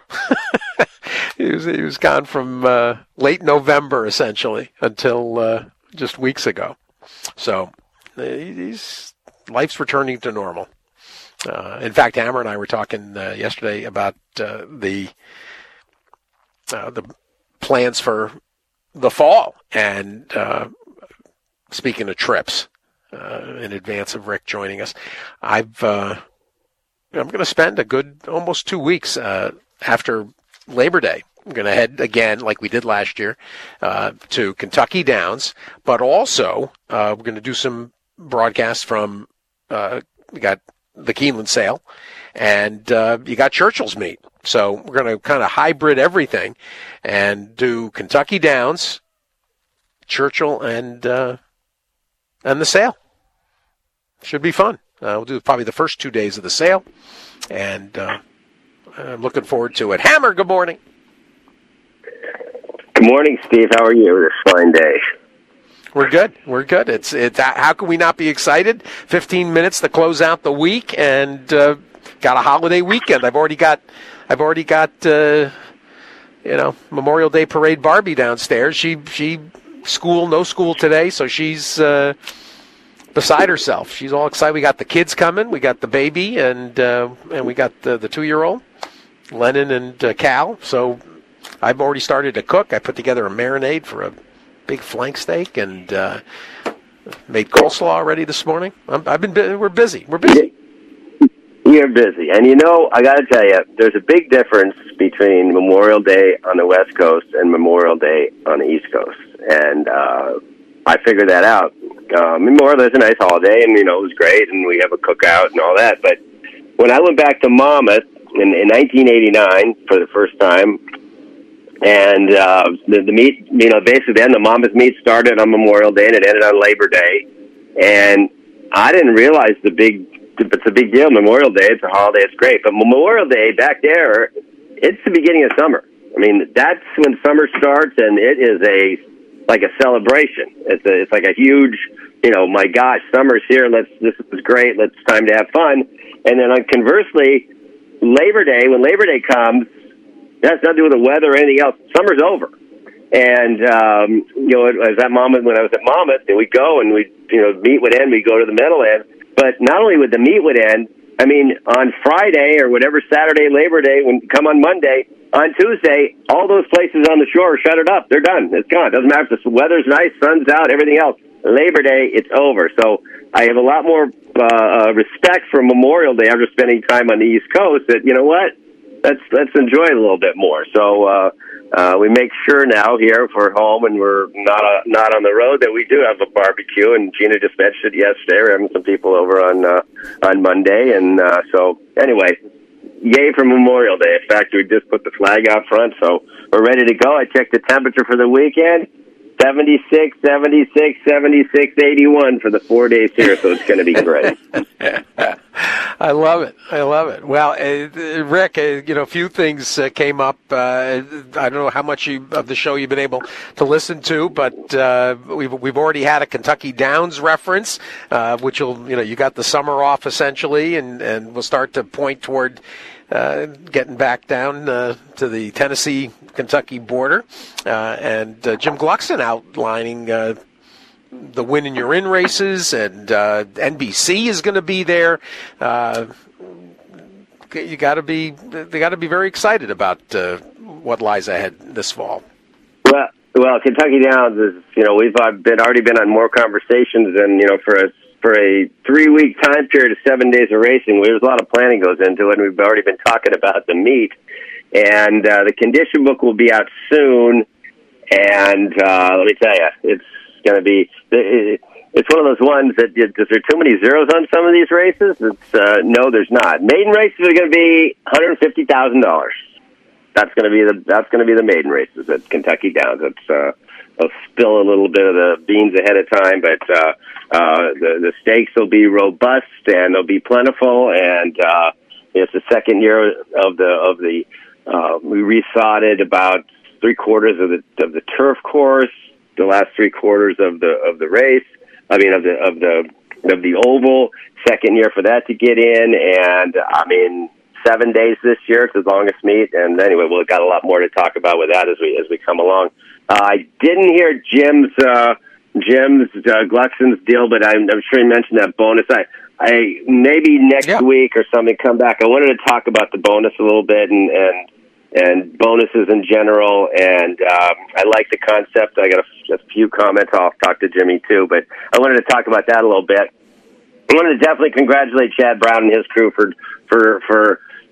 he was he was gone from uh, late November essentially until uh, just weeks ago. So uh, he's life's returning to normal. Uh, in fact, Hammer and I were talking uh, yesterday about uh, the uh, the plans for the fall, and. Uh, Speaking of trips, uh, in advance of Rick joining us, I've uh, I'm going to spend a good almost two weeks uh, after Labor Day. I'm going to head again, like we did last year, uh, to Kentucky Downs, but also uh, we're going to do some broadcasts from. Uh, we got the Keeneland Sale, and uh, you got Churchill's Meet. So we're going to kind of hybrid everything and do Kentucky Downs, Churchill, and. Uh, And the sale. Should be fun. Uh, we'll do probably the first two days of the sale. And uh, I'm looking forward to it. Hammer, good morning. Good morning, Steve. How are you this fine day? We're good. We're good. It's it's. How can we not be excited? fifteen minutes to close out the week, and uh, got a holiday weekend. I've already got, I've already got, uh, you know, Memorial Day Parade Barbie downstairs. She she. School, no school today, so she's uh, beside herself. She's all excited. We got the kids coming. We got the baby, and uh, and we got the, the two-year-old, Lennon and uh, Cal. So I've already started to cook. I put together a marinade for a big flank steak, and uh, made coleslaw already this morning. I'm, I've been we're busy. We're busy. You're busy, and you know I got to tell you, there's a big difference between Memorial Day on the West Coast and Memorial Day on the East Coast. And uh, I figured that out. Uh, Memorial Day is a nice holiday, and, you know, it was great, and we have a cookout and all that. But when I went back to Monmouth in, in nineteen eighty-nine for the first time, and uh, the, the meet, you know, basically then the Monmouth meet started on Memorial Day, and it ended on Labor Day. And I didn't realize the big, it's a big deal. Memorial Day, it's a holiday, it's great. But Memorial Day back there, it's the beginning of summer. I mean, that's when summer starts, and it is a like a celebration. It's a, it's like a huge, you know, my gosh, summer's here. Let's, this is great. Let's time to have fun. And then uh, conversely, Labor Day, when Labor Day comes, it has nothing to do with the weather or anything else. Summer's over. And, um, you know, I was at Monmouth, when I was at Monmouth, and we'd go and we'd, you know, meet would end, we'd go to the middle end. But not only would the meet would end, I mean, on Friday or whatever Saturday, Labor Day, when come on Monday, on Tuesday, all those places on the shore shut it up. They're done. It's gone. Doesn't matter if the weather's nice, sun's out, everything else. Labor Day, it's over. So I have a lot more uh, respect for Memorial Day after spending time on the East Coast that, you know what, let's let's enjoy it a little bit more. So uh, uh, we make sure now here if we're home and we're not uh, not on the road that we do have a barbecue. And Gina just mentioned it yesterday. We're having some people over on uh, on Monday. And uh, so anyway, yay for Memorial Day. In fact, we just put the flag out front, so we're ready to go. I checked the temperature for the weekend. seventy-six, seventy-six, seventy-six, eighty-one for the four days here, so it's going to be great. I love it. I love it. Well, uh, Rick, uh, you know, a few things uh, came up. Uh, I don't know how much you, of the show you've been able to listen to, but uh, we've we've already had a Kentucky Downs reference, uh, which will, you know, you got the summer off essentially, and, and we'll start to point toward uh, getting back down uh, to the Tennessee-Kentucky border, uh, and uh, Jim Gluckson outlining Uh, the win in your in races, and uh, N B C is going to be there. Uh, you got to be, they got to be very excited about uh, what lies ahead this fall. Well, well, Kentucky Downs is, you know, we've uh, been already been on more conversations, and you know, for a for a three week time period of seven days of racing, there's a lot of planning goes into it. And we've already been talking about the meet, and uh, the condition book will be out soon. And uh, let me tell you, it's going to be, it's one of those ones that, is there too many zeros on some of these races? It's uh, no, there's not. Maiden races are going to be one hundred fifty thousand dollars. That's going to be the that's going to be the maiden races at Kentucky Downs. It's uh, they'll spill a little bit of the beans ahead of time, but uh, uh, the the stakes will be robust and they'll be plentiful. And uh, it's the second year of the of the uh, we rethought about three quarters of the of the turf course. The last three quarters of the of the race, I mean of the of the of the oval. Second year for that to get in, and I mean seven days this year. It's the longest meet, and anyway, we've got a lot more to talk about with that as we as we come along. Uh, I didn't hear Jim's uh, Jim's uh, Gluckson's deal, but I'm, I'm sure he mentioned that bonus. I I maybe next yeah. week or something come back. I wanted to talk about the bonus a little bit and and. and bonuses in general, and um, I like the concept. I got a, a few comments. I'll talk to Jimmy too, but I wanted to talk about that a little bit. I wanted to definitely congratulate Chad Brown and his crew for for for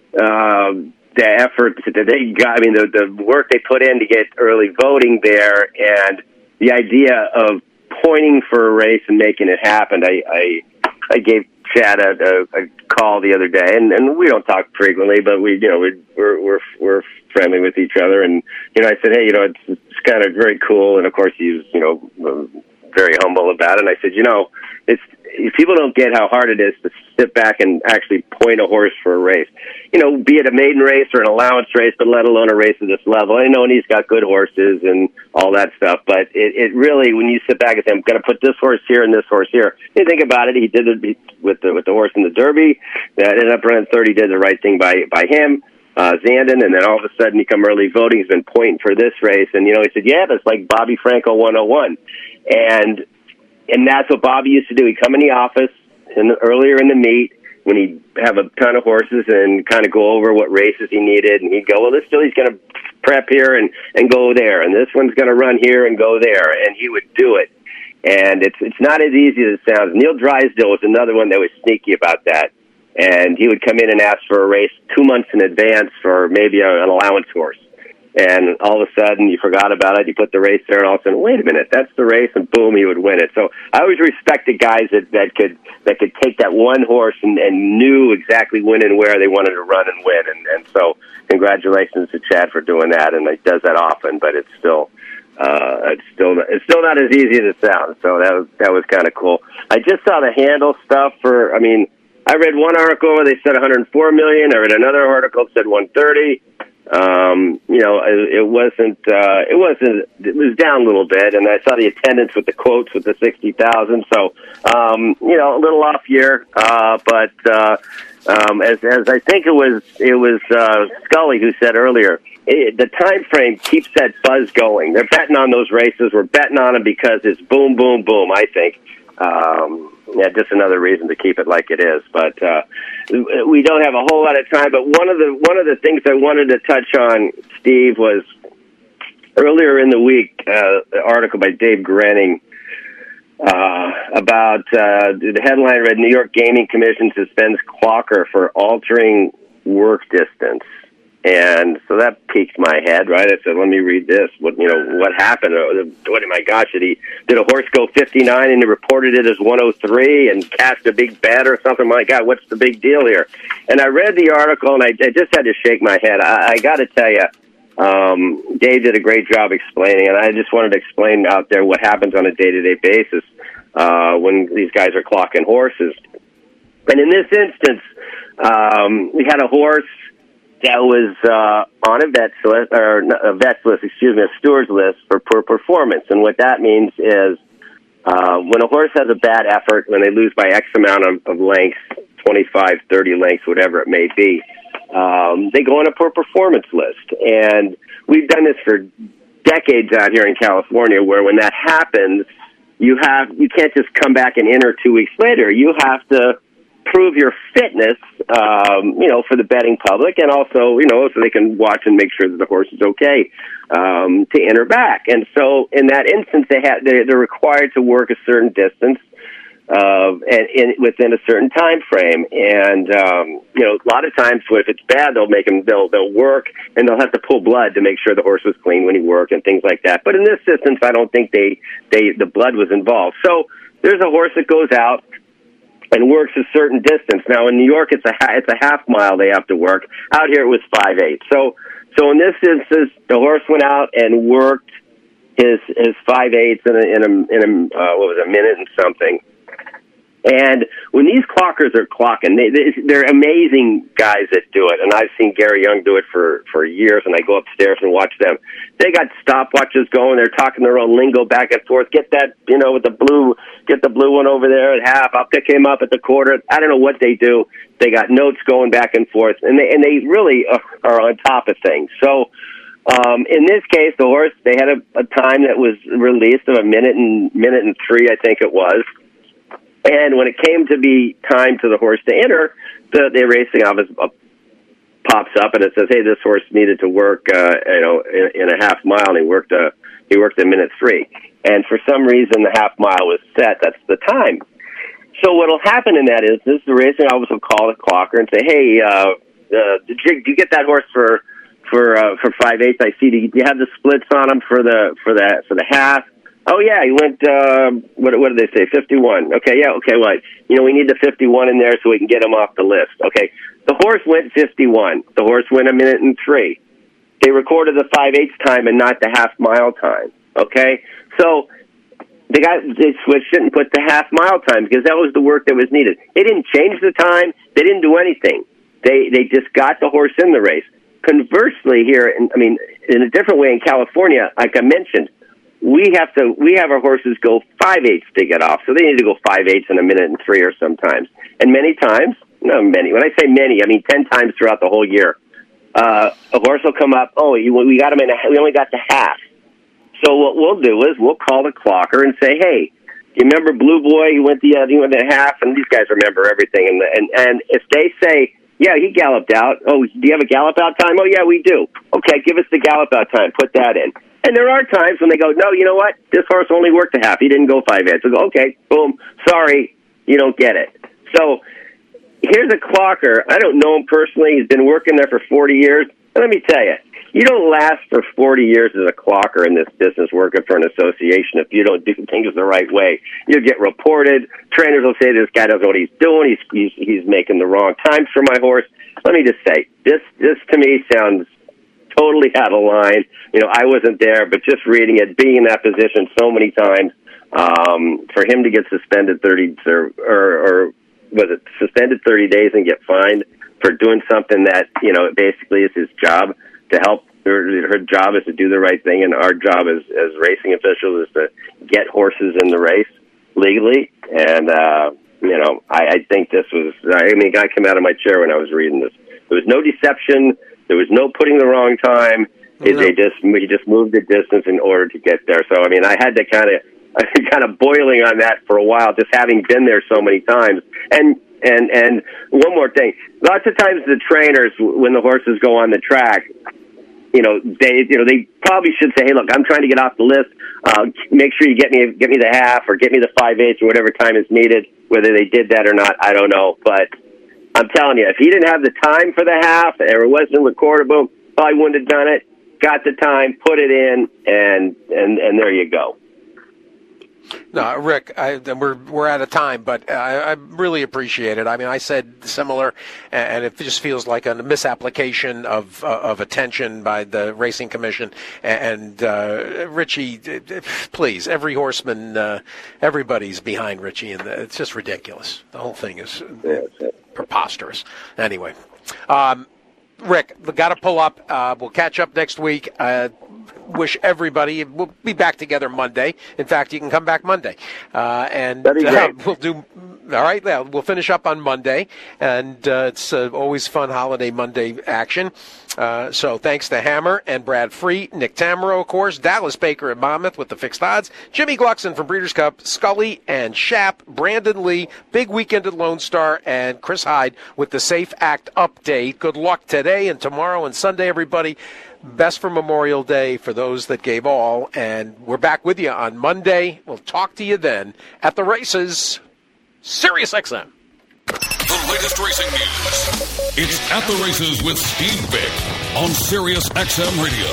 um, the effort that they got. I mean, the the work they put in to get early voting there, and the idea of pointing for a race and making it happen. I I, I gave Chad a, a, a call the other day, and, and we don't talk frequently, but we, you know, we, we're we're we're friendly with each other. And you know, I said, hey, you know, it's, it's kind of very cool. And of course, he was, you know, very humble about it. And I said, you know, it's people don't get how hard it is to sit back and actually point a horse for a race. You know, be it a maiden race or an allowance race, but let alone a race at this level. I know and he's got good horses and all that stuff, but it, it really, when you sit back and say, I'm going to put this horse here and this horse here, you think about it, he did it with the with the horse in the Derby. That ended up running third. He did the right thing by by him. Uh, Zandon, and then all of a sudden he come early voting. He's been pointing for this race, and you know he said, "Yeah, that's like Bobby Franco one oh one," and and that's what Bobby used to do. He'd come in the office in the, earlier in the meet when he'd have a ton of horses and kind of go over what races he needed, and he'd go, "Well, this filly's going to prep here and and go there, and this one's going to run here and go there," and he would do it. And it's it's not as easy as it sounds. Neil Drysdale was another one that was sneaky about that. And he would come in and ask for a race two months in advance for maybe a, an allowance horse. And all of a sudden, you forgot about it, you put the race there, and all of a sudden, wait a minute, that's the race, and boom, he would win it. So I always respected guys that, that could that could take that one horse and, and knew exactly when and where they wanted to run and win. And, and so congratulations to Chad for doing that, and he does that often, but it's still... Uh, it's still it's still not as easy as it sounds. So that was that was kind of cool. I just saw the handle stuff for. I mean, I read one article where they said one hundred four million. I read another article that said one thirty. Um, you know, it, it wasn't. Uh, it wasn't. It was down a little bit, and I saw the attendance with the quotes with the sixty thousand. So um, you know, a little off year, uh, but uh, um, as as I think it was it was uh, Scully who said earlier. It, the time frame keeps that buzz going. They're betting on those races. We're betting on them because it's boom, boom, boom. I think, um, yeah, just another reason to keep it like it is. But uh, we don't have a whole lot of time. But one of the one of the things I wanted to touch on, Steve, was earlier in the week, uh, the article by Dave Grenning uh, about uh, the headline read: New York Gaming Commission suspends Clocker for altering work distance. And so that piqued my head, right? I said, let me read this. What, you know, what happened? What, my gosh, did he, did a horse go fifty-nine and he reported it as one oh three and cast a big bet or something? My God, what's the big deal here? And I read the article and I, I just had to shake my head. I, I got to tell you, um, Dave did a great job explaining, and I just wanted to explain out there what happens on a day-to-day basis uh, when these guys are clocking horses. And in this instance, um, we had a horse that was uh, on a vet's list, or a vet's list, excuse me, a steward's list for poor performance. And what that means is uh, when a horse has a bad effort, when they lose by X amount of, of lengths, twenty-five, thirty lengths, whatever it may be, um, they go on a poor performance list. And we've done this for decades out here in California, where when that happens, you have you can't just come back and enter two weeks later. You have to prove your fitness, um, you know, for the betting public, and also, you know, so they can watch and make sure that the horse is okay um, to enter back. And so, in that instance, they have they're, they're required to work a certain distance uh, and in, within a certain time frame. And um, you know, a lot of times, if it's bad, they'll make them they'll they'll work and they'll have to pull blood to make sure the horse was clean when he worked and things like that. But in this instance, I don't think they they the blood was involved. So there's a horse that goes out and works a certain distance. Now in New York, it's a it's a half mile they have to work. Out here, it was five eight. So so in this instance, the horse went out and worked his his five eighths in a in a in a uh, what was it, a minute and something. And when these clockers are clocking, they, they, they're amazing guys that do it. And I've seen Gary Young do it for, for years, and I go upstairs and watch them. They got stopwatches going. They're talking their own lingo back and forth. Get that, you know, with the blue, get the blue one over there at half. I'll pick him up at the quarter. I don't know what they do. They got notes going back and forth, and they, and they really are on top of things. So, um, in this case, the horse, they had a, a time that was released of a minute and minute and three, I think it was. And when it came to be time to the horse to enter, the, the racing office uh, pops up and it says, "Hey, this horse needed to work, uh, you know, in, in a half mile, and he worked a he worked a minute three." And for some reason, the half mile was set. That's the time. So what will happen in that is, this the racing office will call the clocker and say, "Hey, uh, uh, did you, did you get that horse for for uh, for five eighths? I see. Do you, do you have the splits on him for the for the for the half?" "Oh, yeah, he went, uh, what, what did they say, fifty-one. Okay, yeah, okay, well, you know, we need the fifty-one in there so we can get him off the list. Okay, the horse went fifty-one. The horse went a minute and three. They recorded the five-eighths time and not the half-mile time, okay? So they got they switched it and put the half-mile time because that was the work that was needed. They didn't change the time. They didn't do anything. They they just got the horse in the race. Conversely here, in, I mean, in a different way in California, like I mentioned, we have to, we have our horses go five-eighths to get off. So they need to go five-eighths in a minute and three or sometimes. And many times, no, many, when I say many, I mean ten times throughout the whole year, uh, a horse will come up, "Oh, you, we got him in a, we only got the half." So what we'll do is we'll call the clocker and say, "Hey, you remember Blue Boy? He went the, uh, he went the half," and these guys remember everything. And, and, and if they say, "Yeah, he galloped out," "Oh, do you have a gallop out time?" "Oh, yeah, we do." "Okay, give us the gallop out time. Put that in." And there are times when they go, "No, you know what? This horse only worked a half. He didn't go five eighths." We go, "Okay, boom. Sorry, you don't get it." So here's a clocker. I don't know him personally. He's been working there for forty years. And let me tell you, you don't last for forty years as a clocker in this business working for an association if you don't do things the right way. You'll get reported. Trainers will say, "This guy doesn't know what he's doing. He's, he's, he's making the wrong times for my horse." Let me just say, this, this to me sounds totally out of line. You know, I wasn't there, but just reading it, being in that position so many times, um, for him to get suspended thirty or, or, or was it suspended thirty days and get fined for doing something that, you know, basically is his job to help. Her, her job is to do the right thing, and our job as, as racing officials is to get horses in the race legally. And, uh, you know, I, I think this was, I mean, I came out of my chair when I was reading this. There was no deception. There was no putting the wrong time. No. They just he just moved the distance in order to get there. So I mean, I had to kind of kind of boiling on that for a while, just having been there so many times. And and and one more thing: lots of times the trainers, when the horses go on the track, you know, they you know they probably should say, "Hey, look, I'm trying to get off the list. Uh, make sure you get me get me the half or get me the five eighths or whatever time is needed." Whether they did that or not, I don't know, but I'm telling you, if he didn't have the time for the half, or it wasn't recordable, I wouldn't have done it. Got the time, put it in, and and, and there you go. No, Rick, I, we're we're out of time, but I, I really appreciate it. I mean, I said similar, and it just feels like a misapplication of uh, of attention by the Racing Commission. And uh, Richie, please, every horseman, uh, everybody's behind Richie, and it's just ridiculous. The whole thing is preposterous. Anyway, um, Rick, we got to pull up. Uh, we'll catch up next week. Uh, wish everybody, we'll be back together Monday. In fact, you can come back Monday. Uh, and uh, we'll do, all right, yeah, we'll finish up on Monday. And uh, it's uh, always fun holiday Monday action. Uh, so thanks to Hammer and Brad Free, Nick Tamaro, of course, Dallas Baker and Monmouth with the fixed odds, Jimmy Gluckson from Breeders' Cup, Scully and Shap, Brandon Lee, Big Weekend at Lone Star, and Chris Hyde with the Safe Act update. Good luck today and tomorrow and Sunday, everybody. Best for Memorial Day for those that gave all. And we're back with you on Monday. We'll talk to you then at the races. Sirius X M. The latest racing news. It's At the Races with Steve Vick on Sirius X M Radio.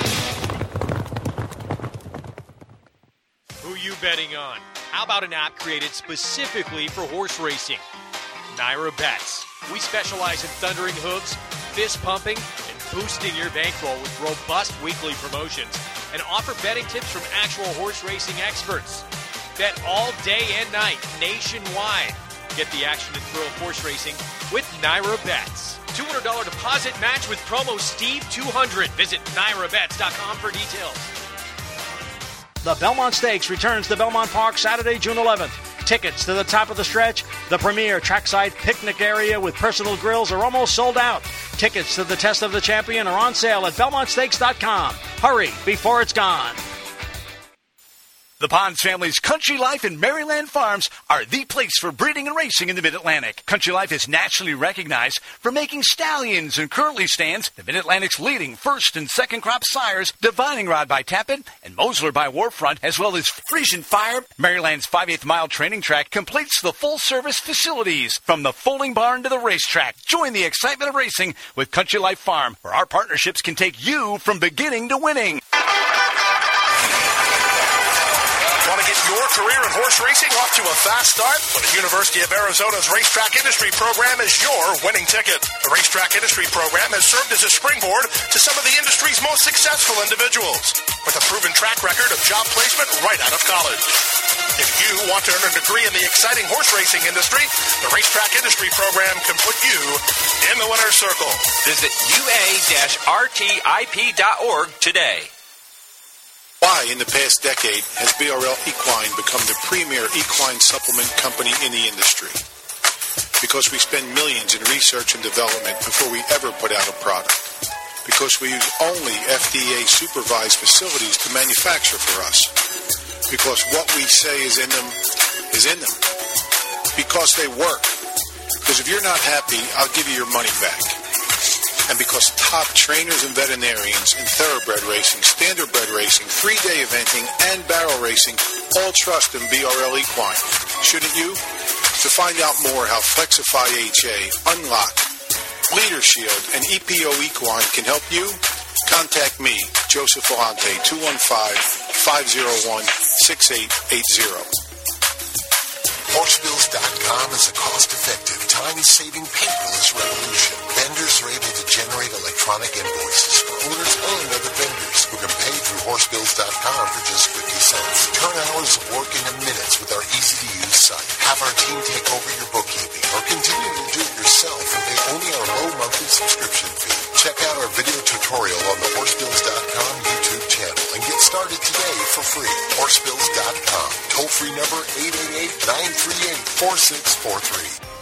Who you betting on? How about an app created specifically for horse racing? Naira Bets. We specialize in thundering hooves, fist pumping, and boosting your bankroll with robust weekly promotions and offer betting tips from actual horse racing experts. Bet all day and night nationwide. Get the action and thrill of horse racing with Naira Bets. two hundred dollars deposit match with promo Steve two hundred. Visit naira bets dot com for details. The Belmont Stakes returns to Belmont Park Saturday, June eleventh. Tickets to the top of the stretch, the premier trackside picnic area with personal grills are almost sold out. Tickets to the Test of the Champion are on sale at belmont stakes dot com. Hurry before it's gone. The Ponds family's Country Life and Maryland Farms are the place for breeding and racing in the Mid-Atlantic. Country Life is nationally recognized for making stallions and currently stands the Mid-Atlantic's leading first and second crop sires, Divining Rod by Tappan and Mosler by Warfront, as well as Frisian Fire. Maryland's five-eighths mile training track completes the full-service facilities from the folding barn to the racetrack. Join the excitement of racing with Country Life Farm, where our partnerships can take you from beginning to winning. Want to get your career in horse racing off to a fast start? Well, the University of Arizona's Racetrack Industry Program is your winning ticket. The Racetrack Industry Program has served as a springboard to some of the industry's most successful individuals, with a proven track record of job placement right out of college. If you want to earn a degree in the exciting horse racing industry, the Racetrack Industry Program can put you in the winner's circle. Visit U A R T I P dot org today. Why, in the past decade, has B R L Equine become the premier equine supplement company in the industry? Because we spend millions in research and development before we ever put out a product. Because we use only F D A-supervised facilities to manufacture for us. Because what we say is in them is in them. Because they work. Because if you're not happy, I'll give you your money back. And because top trainers and veterinarians in thoroughbred racing, standardbred racing, three-day eventing, and barrel racing all trust in B R L Equine. Shouldn't you? To find out more how Flexify H A, Unlock, Leader Shield, and E P O Equine can help you, contact me, Joseph Vellante, two one five, five oh one, six eight eight zero. Horsebills dot com is a cost-effective, time-saving paperless revolution. Vendors are able to generate electronic invoices for owners and other vendors who can pay through Horsebills dot com for just fifty cents. Turn hours of work into minutes with our easy-to-use site. Have our team take over your bookkeeping or continue to do it yourself and pay only our low monthly subscription fee. Check out our video tutorial on the Horsebills dot com YouTube channel and get started today for free. Horsebills dot com. Toll-free number eight eight eight, nine three eight, four six four three.